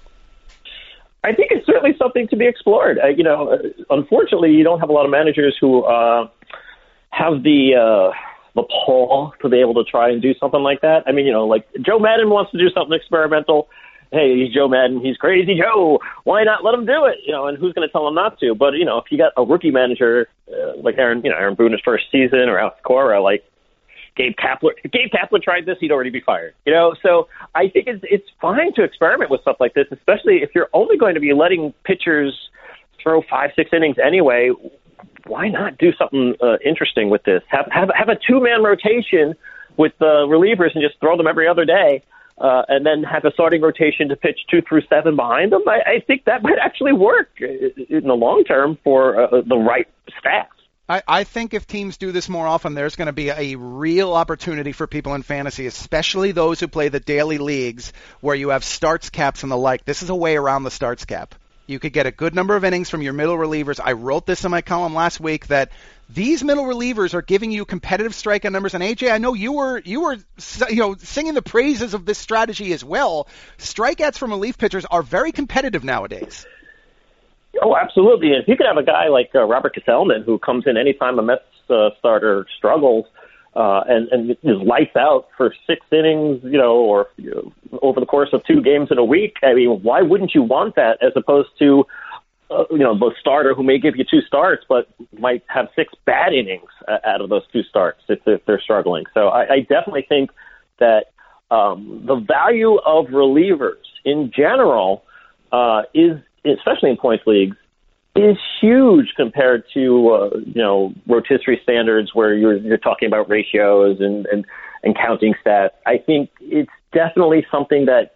I think it's certainly something to be explored. Uh, you know, unfortunately, you don't have a lot of managers who uh, have the uh, the pull to be able to try and do something like that. I mean, you know, like Joe Madden wants to do something experimental. Hey, he's Joe Madden. He's crazy Joe. Why not let him do it? You know, and who's going to tell him not to? But, you know, if you got a rookie manager uh, like Aaron, you know, Aaron Boone's first season, or Alex Cora, like Gabe Kapler, if Gabe Kapler tried this, he'd already be fired. You know, so I think it's it's fine to experiment with stuff like this, especially if you're only going to be letting pitchers throw five, six innings anyway. Why not do something uh, interesting with this? Have have have a two man rotation with the relievers and just throw them every other day. Uh, and then have a starting rotation to pitch two through seven behind them. I, I think that might actually work in the long term for uh, the right staff. I, I think if teams do this more often, there's going to be a real opportunity for people in fantasy, especially those who play the daily leagues where you have starts caps and the like. This is a way around the starts cap. You could get a good number of innings from your middle relievers. I wrote this in my column last week that these middle relievers are giving you competitive strikeout numbers. And A J, I know you were you were you know singing the praises of this strategy as well. Strikeouts from relief pitchers are very competitive nowadays. Oh, absolutely. And if you could have a guy like uh, Robert Kesselman who comes in anytime a Mets uh, starter struggles uh, and, and is lights out for six innings, you know, or you know, over the course of two games in a week. I mean, why wouldn't you want that as opposed to, uh, you know, the starter who may give you two starts but might have six bad innings uh, out of those two starts if, if they're struggling. So I, I definitely think that um, the value of relievers in general uh, is, especially in points leagues, is huge compared to, uh, you know, rotisserie standards where you're you're talking about ratios and, and, and counting stats. I think it's definitely something that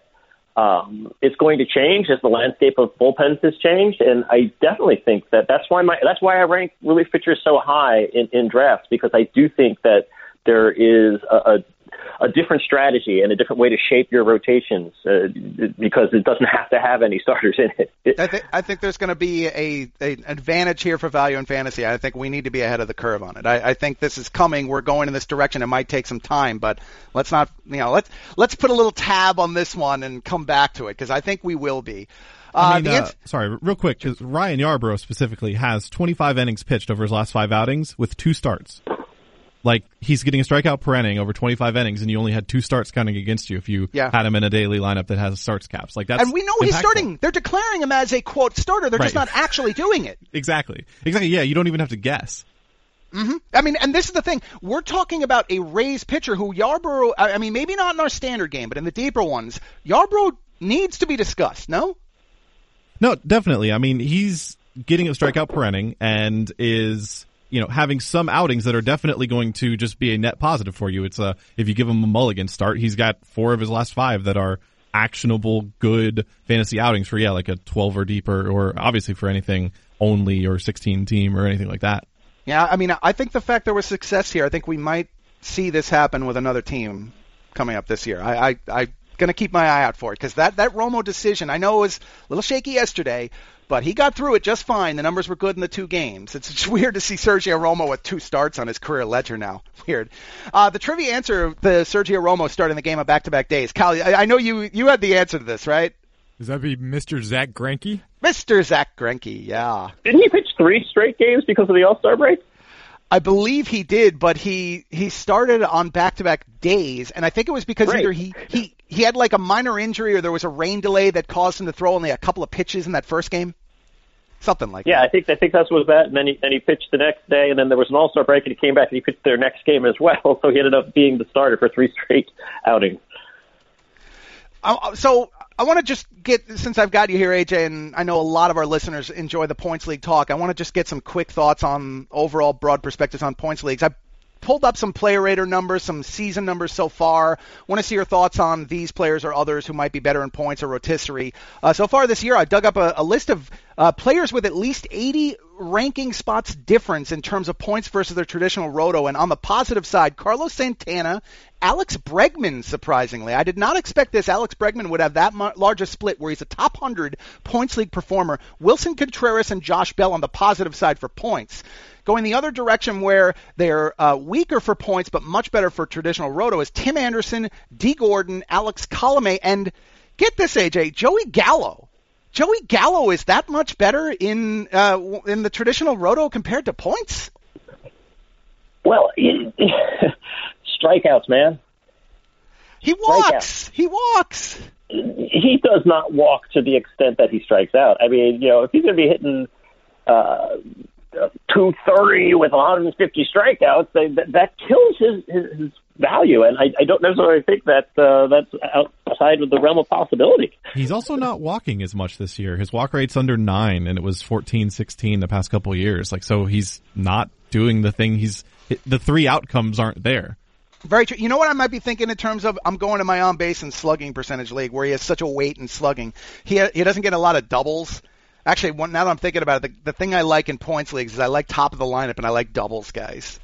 um, is going to change as the landscape of bullpens has changed, and I definitely think that that's why my that's why I rank relief pitchers so high in, in drafts, because I do think that there is a, a a different strategy and a different way to shape your rotations uh, because it doesn't have to have any starters in it. it I think I think there's going to be a, a an advantage here for value in fantasy. I think we need to be ahead of the curve on it. I, I think this is coming. We're going in this direction. It might take some time, but let's not, you know, let's let's put a little tab on this one and come back to it because I think we will be. Uh, I mean, uh, ins- sorry, real quick, because Ryan Yarbrough specifically has twenty-five innings pitched over his last five outings with two starts. Like, he's getting a strikeout per inning over twenty-five innings, and you only had two starts counting against you if you yeah. had him in a daily lineup that has starts caps. Like, that's and we know impactful. He's starting. They're declaring him as a, quote, starter. They're right. just not actually doing it. Exactly. Exactly, yeah, you don't even have to guess. Mm-hmm. I mean, and this is the thing. We're talking about a Rays pitcher who Yarbrough, I mean, maybe not in our standard game, but in the deeper ones, Yarbrough needs to be discussed, no? No, definitely. I mean, he's getting a strikeout per inning and is, you know, having some outings that are definitely going to just be a net positive for you. It's a, if you give him a mulligan start, he's got four of his last five that are actionable, good fantasy outings for, yeah, like a twelve or deeper, or obviously for anything only or sixteen team or anything like that. Yeah, I mean, I think the fact there was success here, I think we might see this happen with another team coming up this year. I, I, I'm going to keep my eye out for it because that, that Romo decision, I know it was a little shaky yesterday, but he got through it just fine. The numbers were good in the two games. It's, it's weird to see Sergio Romo with two starts on his career ledger now. Weird. Uh, the trivia answer, the Sergio Romo starting the game on back-to-back days. Cal, I, I know you you had the answer to this, right? Does that be Mister Zach Greinke? Mister Zach Greinke, yeah. Didn't he pitch three straight games because of the All-Star break? I believe he did, but he, he started on back-to-back days, and I think it was because right. either he, he, he had like a minor injury or there was a rain delay that caused him to throw only a couple of pitches in that first game. Something like yeah, that. I think I think that's what was that, and then he and he pitched the next day, and then there was an All-Star break, and he came back and he pitched their next game as well, so he ended up being the starter for three straight outings. Uh, so I want to just get, since I've got you here, A J, and I know a lot of our listeners enjoy the Points League talk, I want to just get some quick thoughts on overall broad perspectives on Points Leagues. I pulled up some player rater numbers, some season numbers so far. Want to see your thoughts on these players or others who might be better in points or rotisserie. Uh, so far this year, I dug up a, a list of uh, players with at least eighty ranking spots difference in terms of points versus their traditional roto. And on the positive side, Carlos Santana, Alex Bregman, surprisingly. I did not expect this. Alex Bregman would have that mu- large a split where he's a top one hundred Points League performer. Wilson Contreras and Josh Bell on the positive side for points. Going the other direction where they're uh, weaker for points but much better for traditional roto is Tim Anderson, D. Gordon, Alex Colomé, and get this, A J, Joey Gallo. Joey Gallo is that much better in uh, in the traditional roto compared to points? Well, he, strikeouts, man. He walks. He walks. He does not walk to the extent that he strikes out. I mean, you know, if he's going to be hitting uh, two thirty with one hundred fifty strikeouts, they, that, that kills his, his, his value. And I, I don't necessarily think that uh, that's outside of the realm of possibility. He's also not walking as much this year. His walk rate's under nine, and it was fourteen, sixteen the past couple of years. Like, so he's not doing the thing. He's the three outcomes aren't there. Very true. You know what I might be thinking in terms of, I'm going to my on base and slugging percentage league where he has such a weight in slugging. He he doesn't get a lot of doubles. Actually, one, now that I'm thinking about it, the, the thing I like in points leagues is I like top of the lineup and I like doubles guys.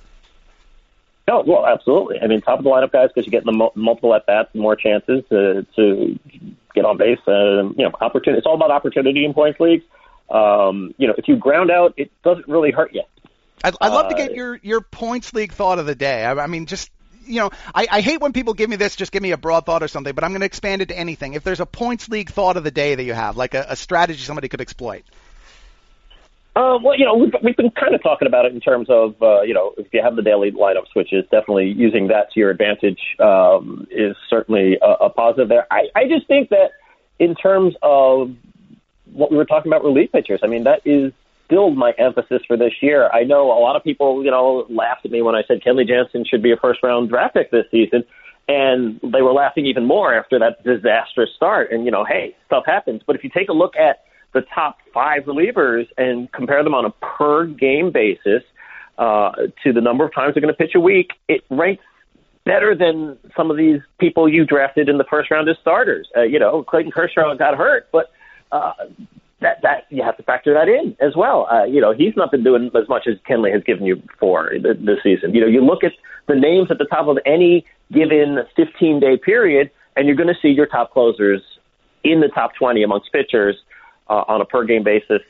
No, well, absolutely. I mean, top of the lineup guys, because you get the mo- multiple at bats and more chances to to get on base. Uh, you know, opportunity. It's all about opportunity in points leagues. Um, you know, if you ground out, it doesn't really hurt you. I'd, I'd love to Uh, get your, your points league thought of the day. I, I mean, just, you know, I, I hate when people give me this, just give me a broad thought or something, but I'm going to expand it to anything. If there's a points league thought of the day that you have, like a, a strategy somebody could exploit. Uh, well, you know, we've, we've been kind of talking about it in terms of, uh, you know, if you have the daily lineup switches, definitely using that to your advantage um, is certainly a, a positive there. I, I just think that in terms of what we were talking about relief pitchers, I mean, that is still my emphasis for this year. I know a lot of people, you know, laughed at me when I said Kenley Jansen should be a first-round draft pick this season, and they were laughing even more after that disastrous start. And, you know, hey, stuff happens. But if you take a look at the top five relievers and compare them on a per-game basis uh, to the number of times they're going to pitch a week, it ranks better than some of these people you drafted in the first round as starters. Uh, you know, Clayton Kershaw got hurt, but uh, that that you have to factor that in as well. Uh, you know, he's not been doing as much as Kenley has given you for this season. You know, you look at the names at the top of any given fifteen-day period, and you're going to see your top closers in the top twenty amongst pitchers Uh, on a per-game basis,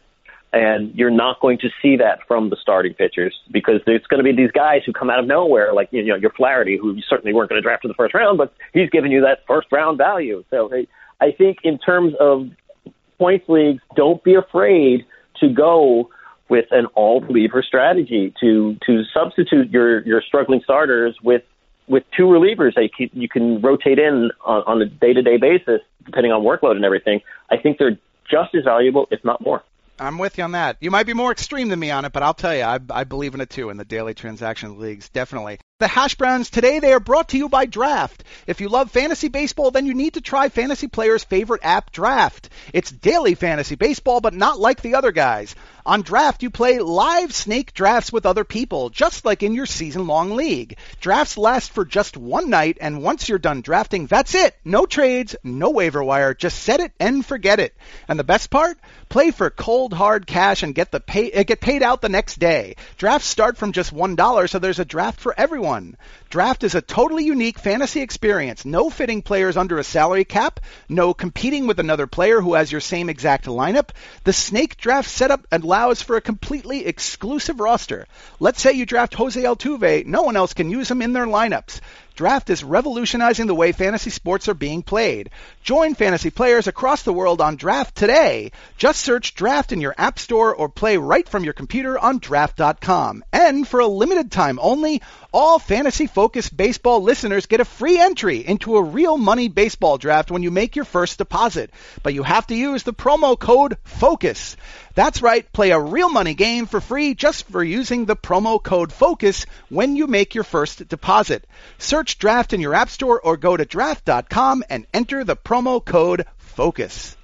and you're not going to see that from the starting pitchers because there's going to be these guys who come out of nowhere, like you know your Flaherty, who you certainly weren't going to draft in the first round, but he's giving you that first-round value. So I think in terms of points leagues, don't be afraid to go with an all-reliever strategy to to substitute your your struggling starters with with two relievers that you can, you can rotate in on, on a day-to-day basis, depending on workload and everything. I think they're just as valuable, if not more. I'm with you on that. You might be more extreme than me on it, but I'll tell you, I, I believe in it too in the daily transaction leagues, definitely. The Hash Browns today, they are brought to you by Draft. If you love fantasy baseball, then you need to try Fantasy Player's favorite app, Draft. It's daily fantasy baseball, but not like the other guys. On Draft, you play live snake drafts with other people, just like in your season-long league. Drafts last for just one night, and once you're done drafting, that's it. No trades, no waiver wire, just set it and forget it. And the best part? Play for cold, hard cash and get the pay, uh, get paid out the next day. Drafts start from just one dollar, so there's a draft for everyone. Draft is a totally unique fantasy experience. No fitting players under a salary cap. No competing with another player who has your same exact lineup. The snake draft setup allows for a completely exclusive roster. Let's say you draft Jose Altuve. No one else can use him in their lineups. Draft is revolutionizing the way fantasy sports are being played. Join fantasy players across the world on Draft today. Just search Draft in your app store or play right from your computer on draft dot com. And for a limited time only, all fantasy-focused baseball listeners get a free entry into a real money baseball draft when you make your first deposit. But you have to use the promo code FOCUS. That's right, play a real money game for free just for using the promo code FOCUS when you make your first deposit. Search Draft in your app store or go to draft dot com and enter the promo code FOCUS.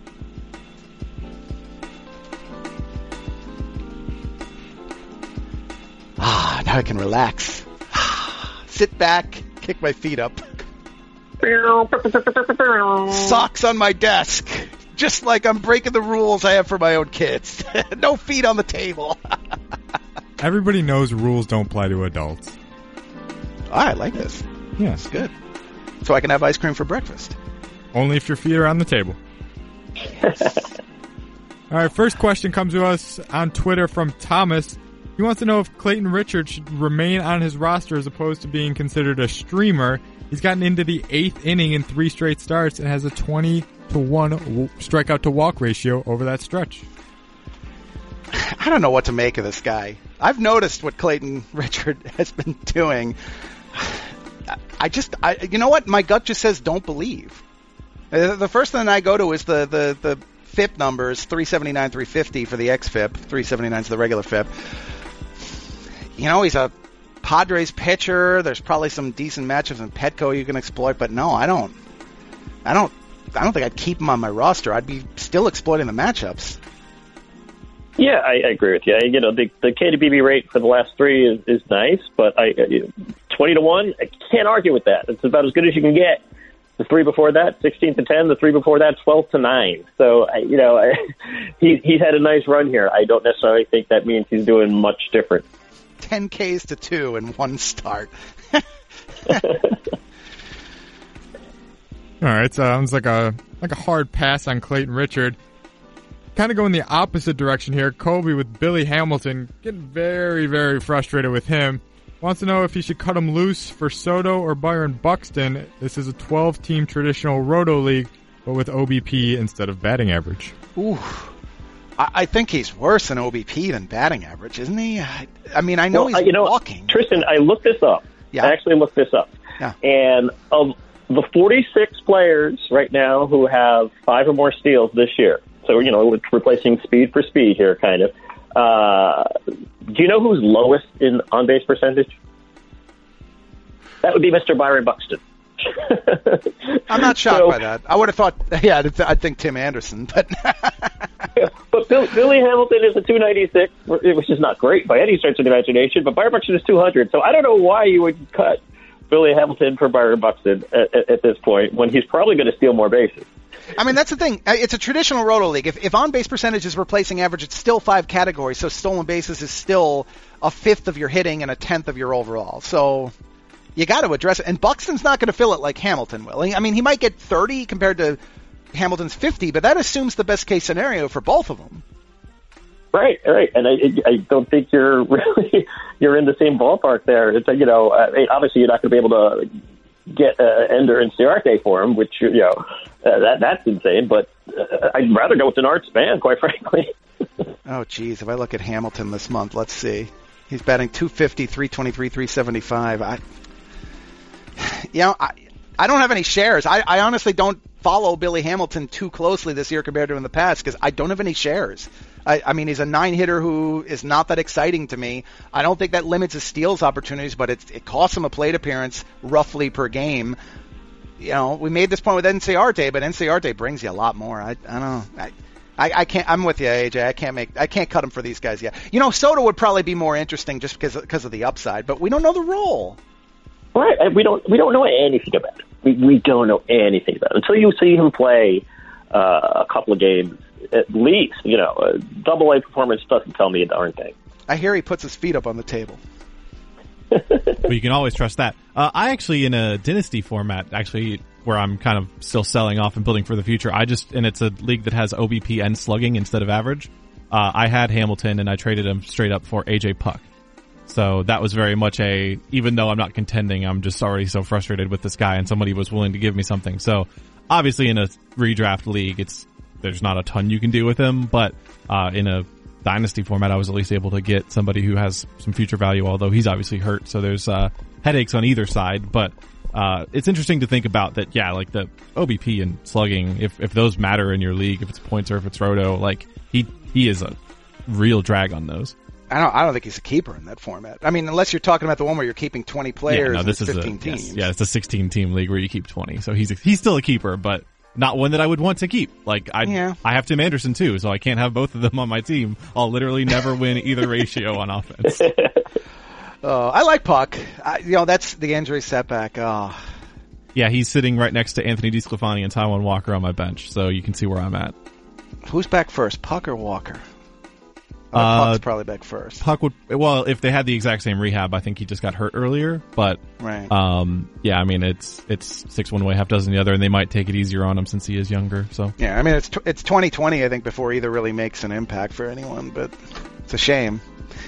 Ah, now I can relax. Sit back, kick my feet up. Socks on my desk. Just like I'm breaking the rules I have for my own kids. No feet on the table. Everybody knows rules don't apply to adults. Oh, I like this. Yeah. It's good. So I can have ice cream for breakfast. Only if your feet are on the table. All right, first question comes to us on Twitter from Thomas. He wants to know if Clayton Richard should remain on his roster as opposed to being considered a streamer. He's gotten into the eighth inning in three straight starts and has a twenty to one strikeout to walk ratio over that stretch. I don't know what to make of this guy. I've noticed what Clayton Richard has been doing. I just, I, you know what? My gut just says don't believe. The first thing I go to is the, the, the F I P numbers, three seventy-nine, three fifty for the X F I P. three seventy-nine is the regular F I P. You know, he's a Padres pitcher. There's probably some decent matchups in Petco you can exploit, but no, I don't. I don't. I don't think I'd keep him on my roster. I'd be still exploiting the matchups. Yeah, I, I agree with you. You know, the, the K to B B rate for the last three is, is nice, but I twenty to one, I can't argue with that. It's about as good as you can get. The three before that, sixteen to ten. The three before that, twelve to nine. So, you know, I, he, he's had a nice run here. I don't necessarily think that means he's doing much different. ten Ks to two in one start. All right, sounds like a like a hard pass on Clayton Richard. Kind of going the opposite direction here. Kobe with Billy Hamilton, getting very, very frustrated with him. Wants to know if he should cut him loose for Soto or Byron Buxton. This is a twelve-team traditional roto league, but with O B P instead of batting average. Ooh, I, I think he's worse in O B P than batting average, isn't he? I, I mean, I know well, he's uh, you know, walking. Tristan, I looked this up. Yeah. I actually looked this up. Yeah. And of the forty-six players right now who have five or more steals this year, so, you know, replacing speed for speed here, kind of, uh, do you know who's lowest in on-base percentage? That would be Mister Byron Buxton. I'm not shocked so, by that. I would have thought, yeah, I think Tim Anderson, but but Bill, Billy Hamilton is a two ninety-six, which is not great by any stretch of the imagination. But Byron Buxton is two hundred, so I don't know why you would cut Billy Hamilton for Byron Buxton at, at, at this point when he's probably going to steal more bases. I mean, that's the thing. It's a traditional roto league. If, if on-base percentage is replacing average, it's still five categories. So stolen bases is still a fifth of your hitting and a tenth of your overall. So you got to address it. And Buxton's not going to fill it like Hamilton will. I mean, he might get thirty compared to Hamilton's fifty, but that assumes the best case scenario for both of them. Right, right. And I, I don't think you're really you're in the same ballpark there. It's, you know, I mean, obviously you're not going to be able to get uh, Ender and Ciarte for him, which, you know, uh, that that's insane. But uh, I'd rather go with Denard Span, quite frankly. Oh, geez. If I look at Hamilton this month, let's see. He's batting two fifty, three twenty-three, three seventy-five. I, you know, I, I don't have any shares. I, I honestly don't follow Billy Hamilton too closely this year compared to in the past because I don't have any shares. I, I mean, he's a nine-hitter who is not that exciting to me. I don't think that limits his steals opportunities, but it, it costs him a plate appearance roughly per game. You know, we made this point with Enciarte, but Enciarte brings you a lot more. I, I don't know. I, I, I can't. I'm with you, A J. I can't make. I can't cut him for these guys yet. You know, Soto would probably be more interesting just because because of the upside, but we don't know the role. Right. We don't. We don't know anything about it. We we don't know anything about it until you see him play uh, a couple of games. At least, you know, a double A performance doesn't tell me a darn thing. I hear he puts his feet up on the table. But you can always trust that. Uh, I actually, in a dynasty format, actually, where I'm kind of still selling off and building for the future, I just, and it's a league that has O B P and slugging instead of average. Uh, I had Hamilton and I traded him straight up for A J Puck. So that was very much a, even though I'm not contending, I'm just already so frustrated with this guy and somebody was willing to give me something. So obviously in a redraft league, it's, there's not a ton you can do with him, but uh, in a dynasty format, I was at least able to get somebody who has some future value, although he's obviously hurt. So there's uh, headaches on either side, but uh, it's interesting to think about that, yeah, like the O B P and slugging, if, if those matter in your league, if it's points or if it's roto, like he, he is a real drag on those. I don't. I don't think he's a keeper in that format. I mean, unless you're talking about the one where you're keeping twenty players yeah, no, this and is fifteen a, teams. Yes, yeah, it's a sixteen team league where you keep twenty. So he's a, he's still a keeper, but not one that I would want to keep. Like I, yeah. I have Tim Anderson too, so I can't have both of them on my team. I'll literally never win either ratio on offense. Oh, I like Puck. I, you know, that's the injury setback. Oh. Yeah, he's sitting right next to Anthony DeSclafani and Taijuan Walker on my bench, so you can see where I'm at. Who's back first, Puck or Walker? Oh, Uh, Puck's probably back first. Puck would, well, if they had the exact same rehab, I think he just got hurt earlier, but, Right. um, yeah, I mean, it's, it's six one way, half dozen the other, and they might take it easier on him since he is younger, so. Yeah, I mean, it's tw- it's twenty twenty, I think, before either really makes an impact for anyone, but it's a shame.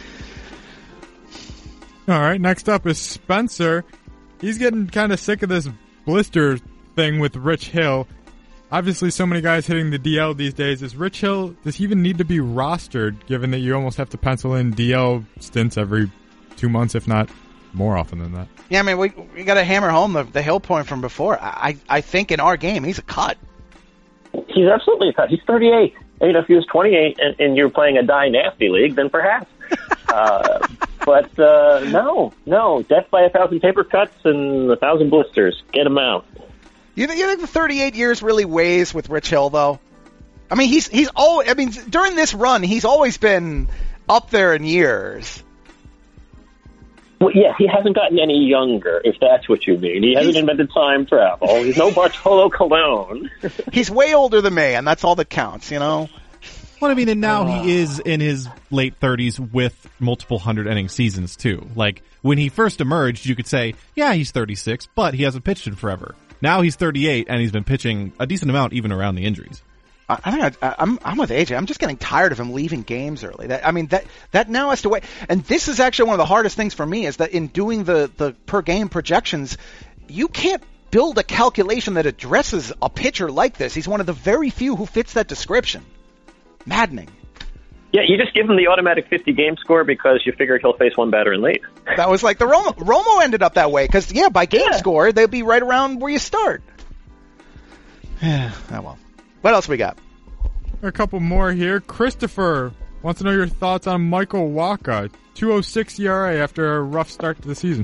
All right, next up is Spencer. He's getting kind of sick of this blister thing with Rich Hill. Obviously, so many guys hitting the D L these days. Is Rich Hill, does he even need to be rostered, given that you almost have to pencil in D L stints every two months, if not more often than that? Yeah, I mean, we we got to hammer home the, the Hill point from before. I I think in our game, he's a cut. He's absolutely a cut. He's thirty-eight. You know, if he was twenty-eight and, and you're playing a die nasty league, then perhaps. uh, but uh, no, no. Death by a thousand paper cuts and a thousand blisters. Get him out. You think, you think the thirty-eight years really weighs with Rich Hill, though? I mean, he's he's always. I mean, during this run, he's always been up there in years. Well, yeah, he hasn't gotten any younger, if that's what you mean. He hasn't He's, invented time travel. He's no Bartolo Colon. He's way older than me, and that's all that counts, you know? Well, I mean, and now he is in his late thirties with multiple hundred inning seasons, too. Like, when he first emerged, you could say, yeah, he's thirty-six, but he hasn't pitched in forever. Now he's thirty-eight, and he's been pitching a decent amount even around the injuries. I, I think I, I'm I'm with A J. I'm just getting tired of him leaving games early. That I mean that that now has to wait. And this is actually one of the hardest things for me is that in doing the the per game projections, you can't build a calculation that addresses a pitcher like this. He's one of the very few who fits that description. Maddening. Yeah, you just give him the automatic fifty game score because you figured he'll face one batter and leave. That was like the Romo. Romo ended up that way because, yeah, by game Yeah. score, they'll be right around where you start. Yeah, oh well. What else we got? A couple more here. Christopher wants to know your thoughts on Michael Wacha. two oh six E R A after a rough start to the season.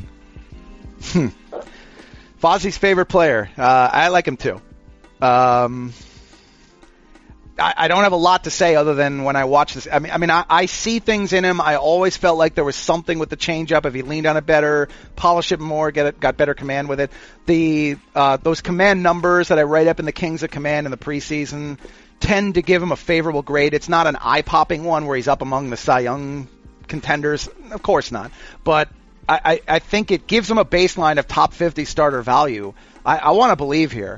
Fozzie's favorite player. Uh, I like him too. Um, I, I don't have a lot to say other than when I watch this. I mean, I mean, I, I see things in him. I always felt like there was something with the changeup. If he leaned on it better, polish it more, get it, got better command with it. The uh, those command numbers that I write up in the Kings of Command in the preseason tend to give him a favorable grade. It's not an eye-popping one where he's up among the Cy Young contenders. Of course not. But I, I, I think it gives him a baseline of top fifty starter value. I, I want to believe here.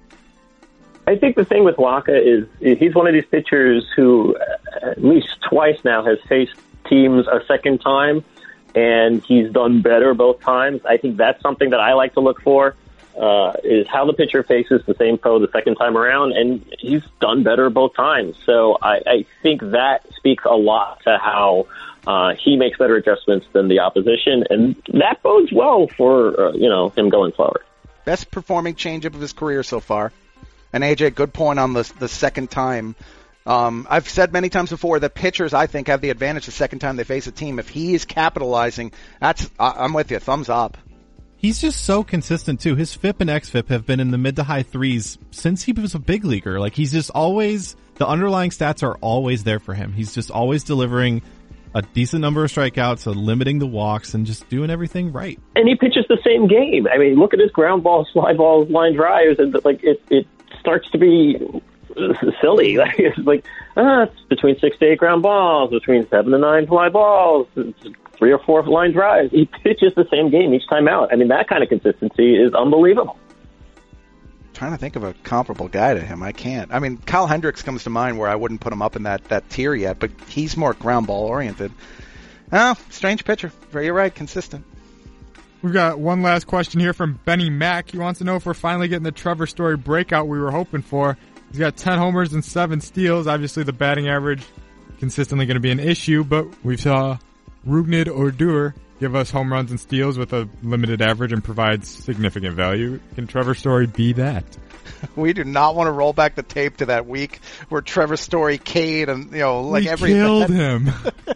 I think the thing with Wacha is, is he's one of these pitchers who uh, at least twice now has faced teams a second time, and he's done better both times. I think that's something that I like to look for, uh, is how the pitcher faces the same foe the second time around, and he's done better both times. So I, I think that speaks a lot to how uh, he makes better adjustments than the opposition, and that bodes well for uh, you know him going forward. Best performing changeup of his career so far. And A J, good point on the the second time. Um, I've said many times before that pitchers, I think, have the advantage the second time they face a team. If he is capitalizing, that's I, I'm with you. Thumbs up. He's just so consistent too. His F I P and X F I P have been in the mid to high threes since he was a big leaguer. Like he's just always, the underlying stats are always there for him. He's just always delivering a decent number of strikeouts, uh, limiting the walks, and just doing everything right. And he pitches the same game. I mean, look at his ground balls, fly balls, line drives, and like it, it starts to be silly. Like it's like ah, it's between six to eight ground balls, between seven to nine fly balls, three or four line drives. He pitches the same game each time out. I mean, that kind of consistency is unbelievable. Trying to think of a comparable guy to him. I can't. I mean, Kyle Hendricks comes to mind where I wouldn't put him up in that, that tier yet, but he's more ground ball oriented. Oh, strange pitcher. You're right, consistent. We've got one last question here from Benny Mack. He wants to know if we're finally getting the Trevor Story breakout we were hoping for. He's got ten homers and seven steals. Obviously, the batting average consistently going to be an issue, but we saw Rougned Odor give us home runs and steals with a limited average and provides significant value. Can Trevor Story be that? We do not want to roll back the tape to that week where Trevor Story Cade and, you know, like we everything. killed him.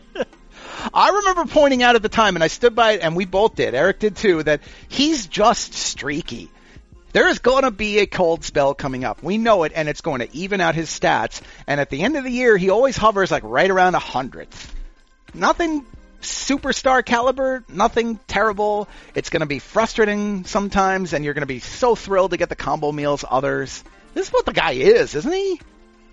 I remember pointing out at the time, and I stood by it, and we both did, Eric did too, that he's just streaky. There is going to be a cold spell coming up. We know it, and it's going to even out his stats. And at the end of the year, he always hovers like right around a hundredth. Nothing superstar caliber, nothing terrible. It's going to be frustrating sometimes, and you're going to be so thrilled to get the combo meals others. This is what the guy is, isn't he?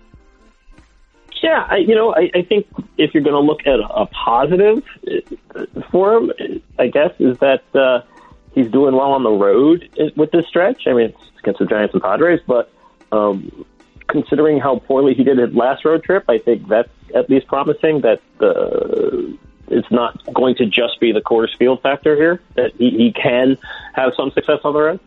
Yeah, I, you know, I, I think if you're going to look at a, a positive for him, I guess, is that uh, he's doing well on the road with this stretch. I mean, it's against the Giants and Padres, but um, considering how poorly he did his last road trip, I think that's at least promising that uh, it's not going to just be the Coors Field factor here, that he, he can have some success on the road.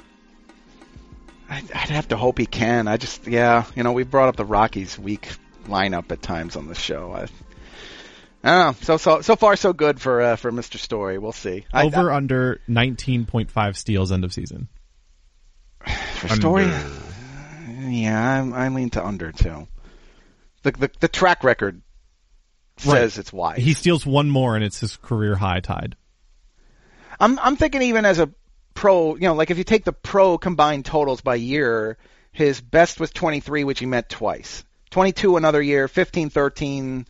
I'd, I'd have to hope he can. I just, yeah, you know, we brought up the Rockies week lineup at times on the show. I, I don't know. So so so far so good for uh, for Mister Story. We'll see. Over I, I, under nineteen point five steals end of season. For Story, yeah, I, I lean to under too. The the, the track record says right. It's wide. He steals one more and it's his career high tied. I'm I'm thinking even as a pro, you know, like if you take the pro combined totals by year, his best was twenty-three, which he met twice. twenty-two another year, fifteen thirteen.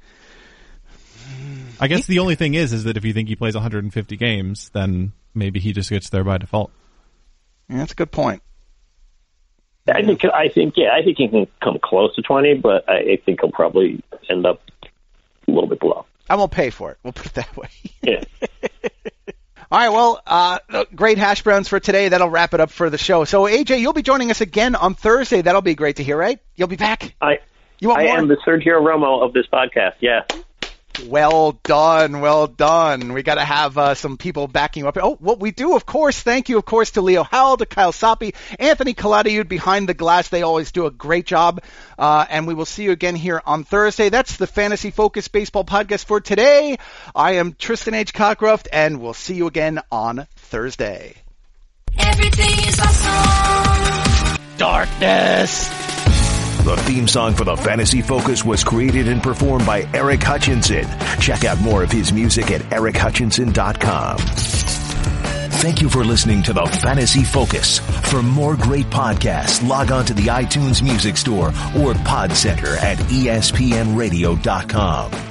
I guess the only thing is, is that if you think he plays one hundred fifty games, then maybe he just gets there by default. Yeah, that's a good point. I think, I think, yeah, I think he can come close to twenty, but I, I think he'll probably end up a little bit below. I won't pay for it. We'll put it that way. Yeah. All right, well, uh, great hash browns for today. That'll wrap it up for the show. So, A J, you'll be joining us again on Thursday. That'll be great to hear, right? You'll be back? I you want I more? am the Sergio Romo of this podcast, yeah. Well done, well done. We got to have uh, some people backing you up. Oh, what we do, of course, thank you, of course, to Leo Howell, to Kyle Soppe, Anthony Kaladiud behind the glass. They always do a great job. Uh, and we will see you again here on Thursday. That's the Fantasy Focus Baseball Podcast for today. I am Tristan H. Cockcroft, and we'll see you again on Thursday. Everything is awesome. Darkness. The theme song for the Fantasy Focus was created and performed by Eric Hutchinson. Check out more of his music at eric hutchinson dot com. Thank you for listening to the Fantasy Focus. For more great podcasts, log on to the iTunes Music Store or Pod Center at E S P N radio dot com.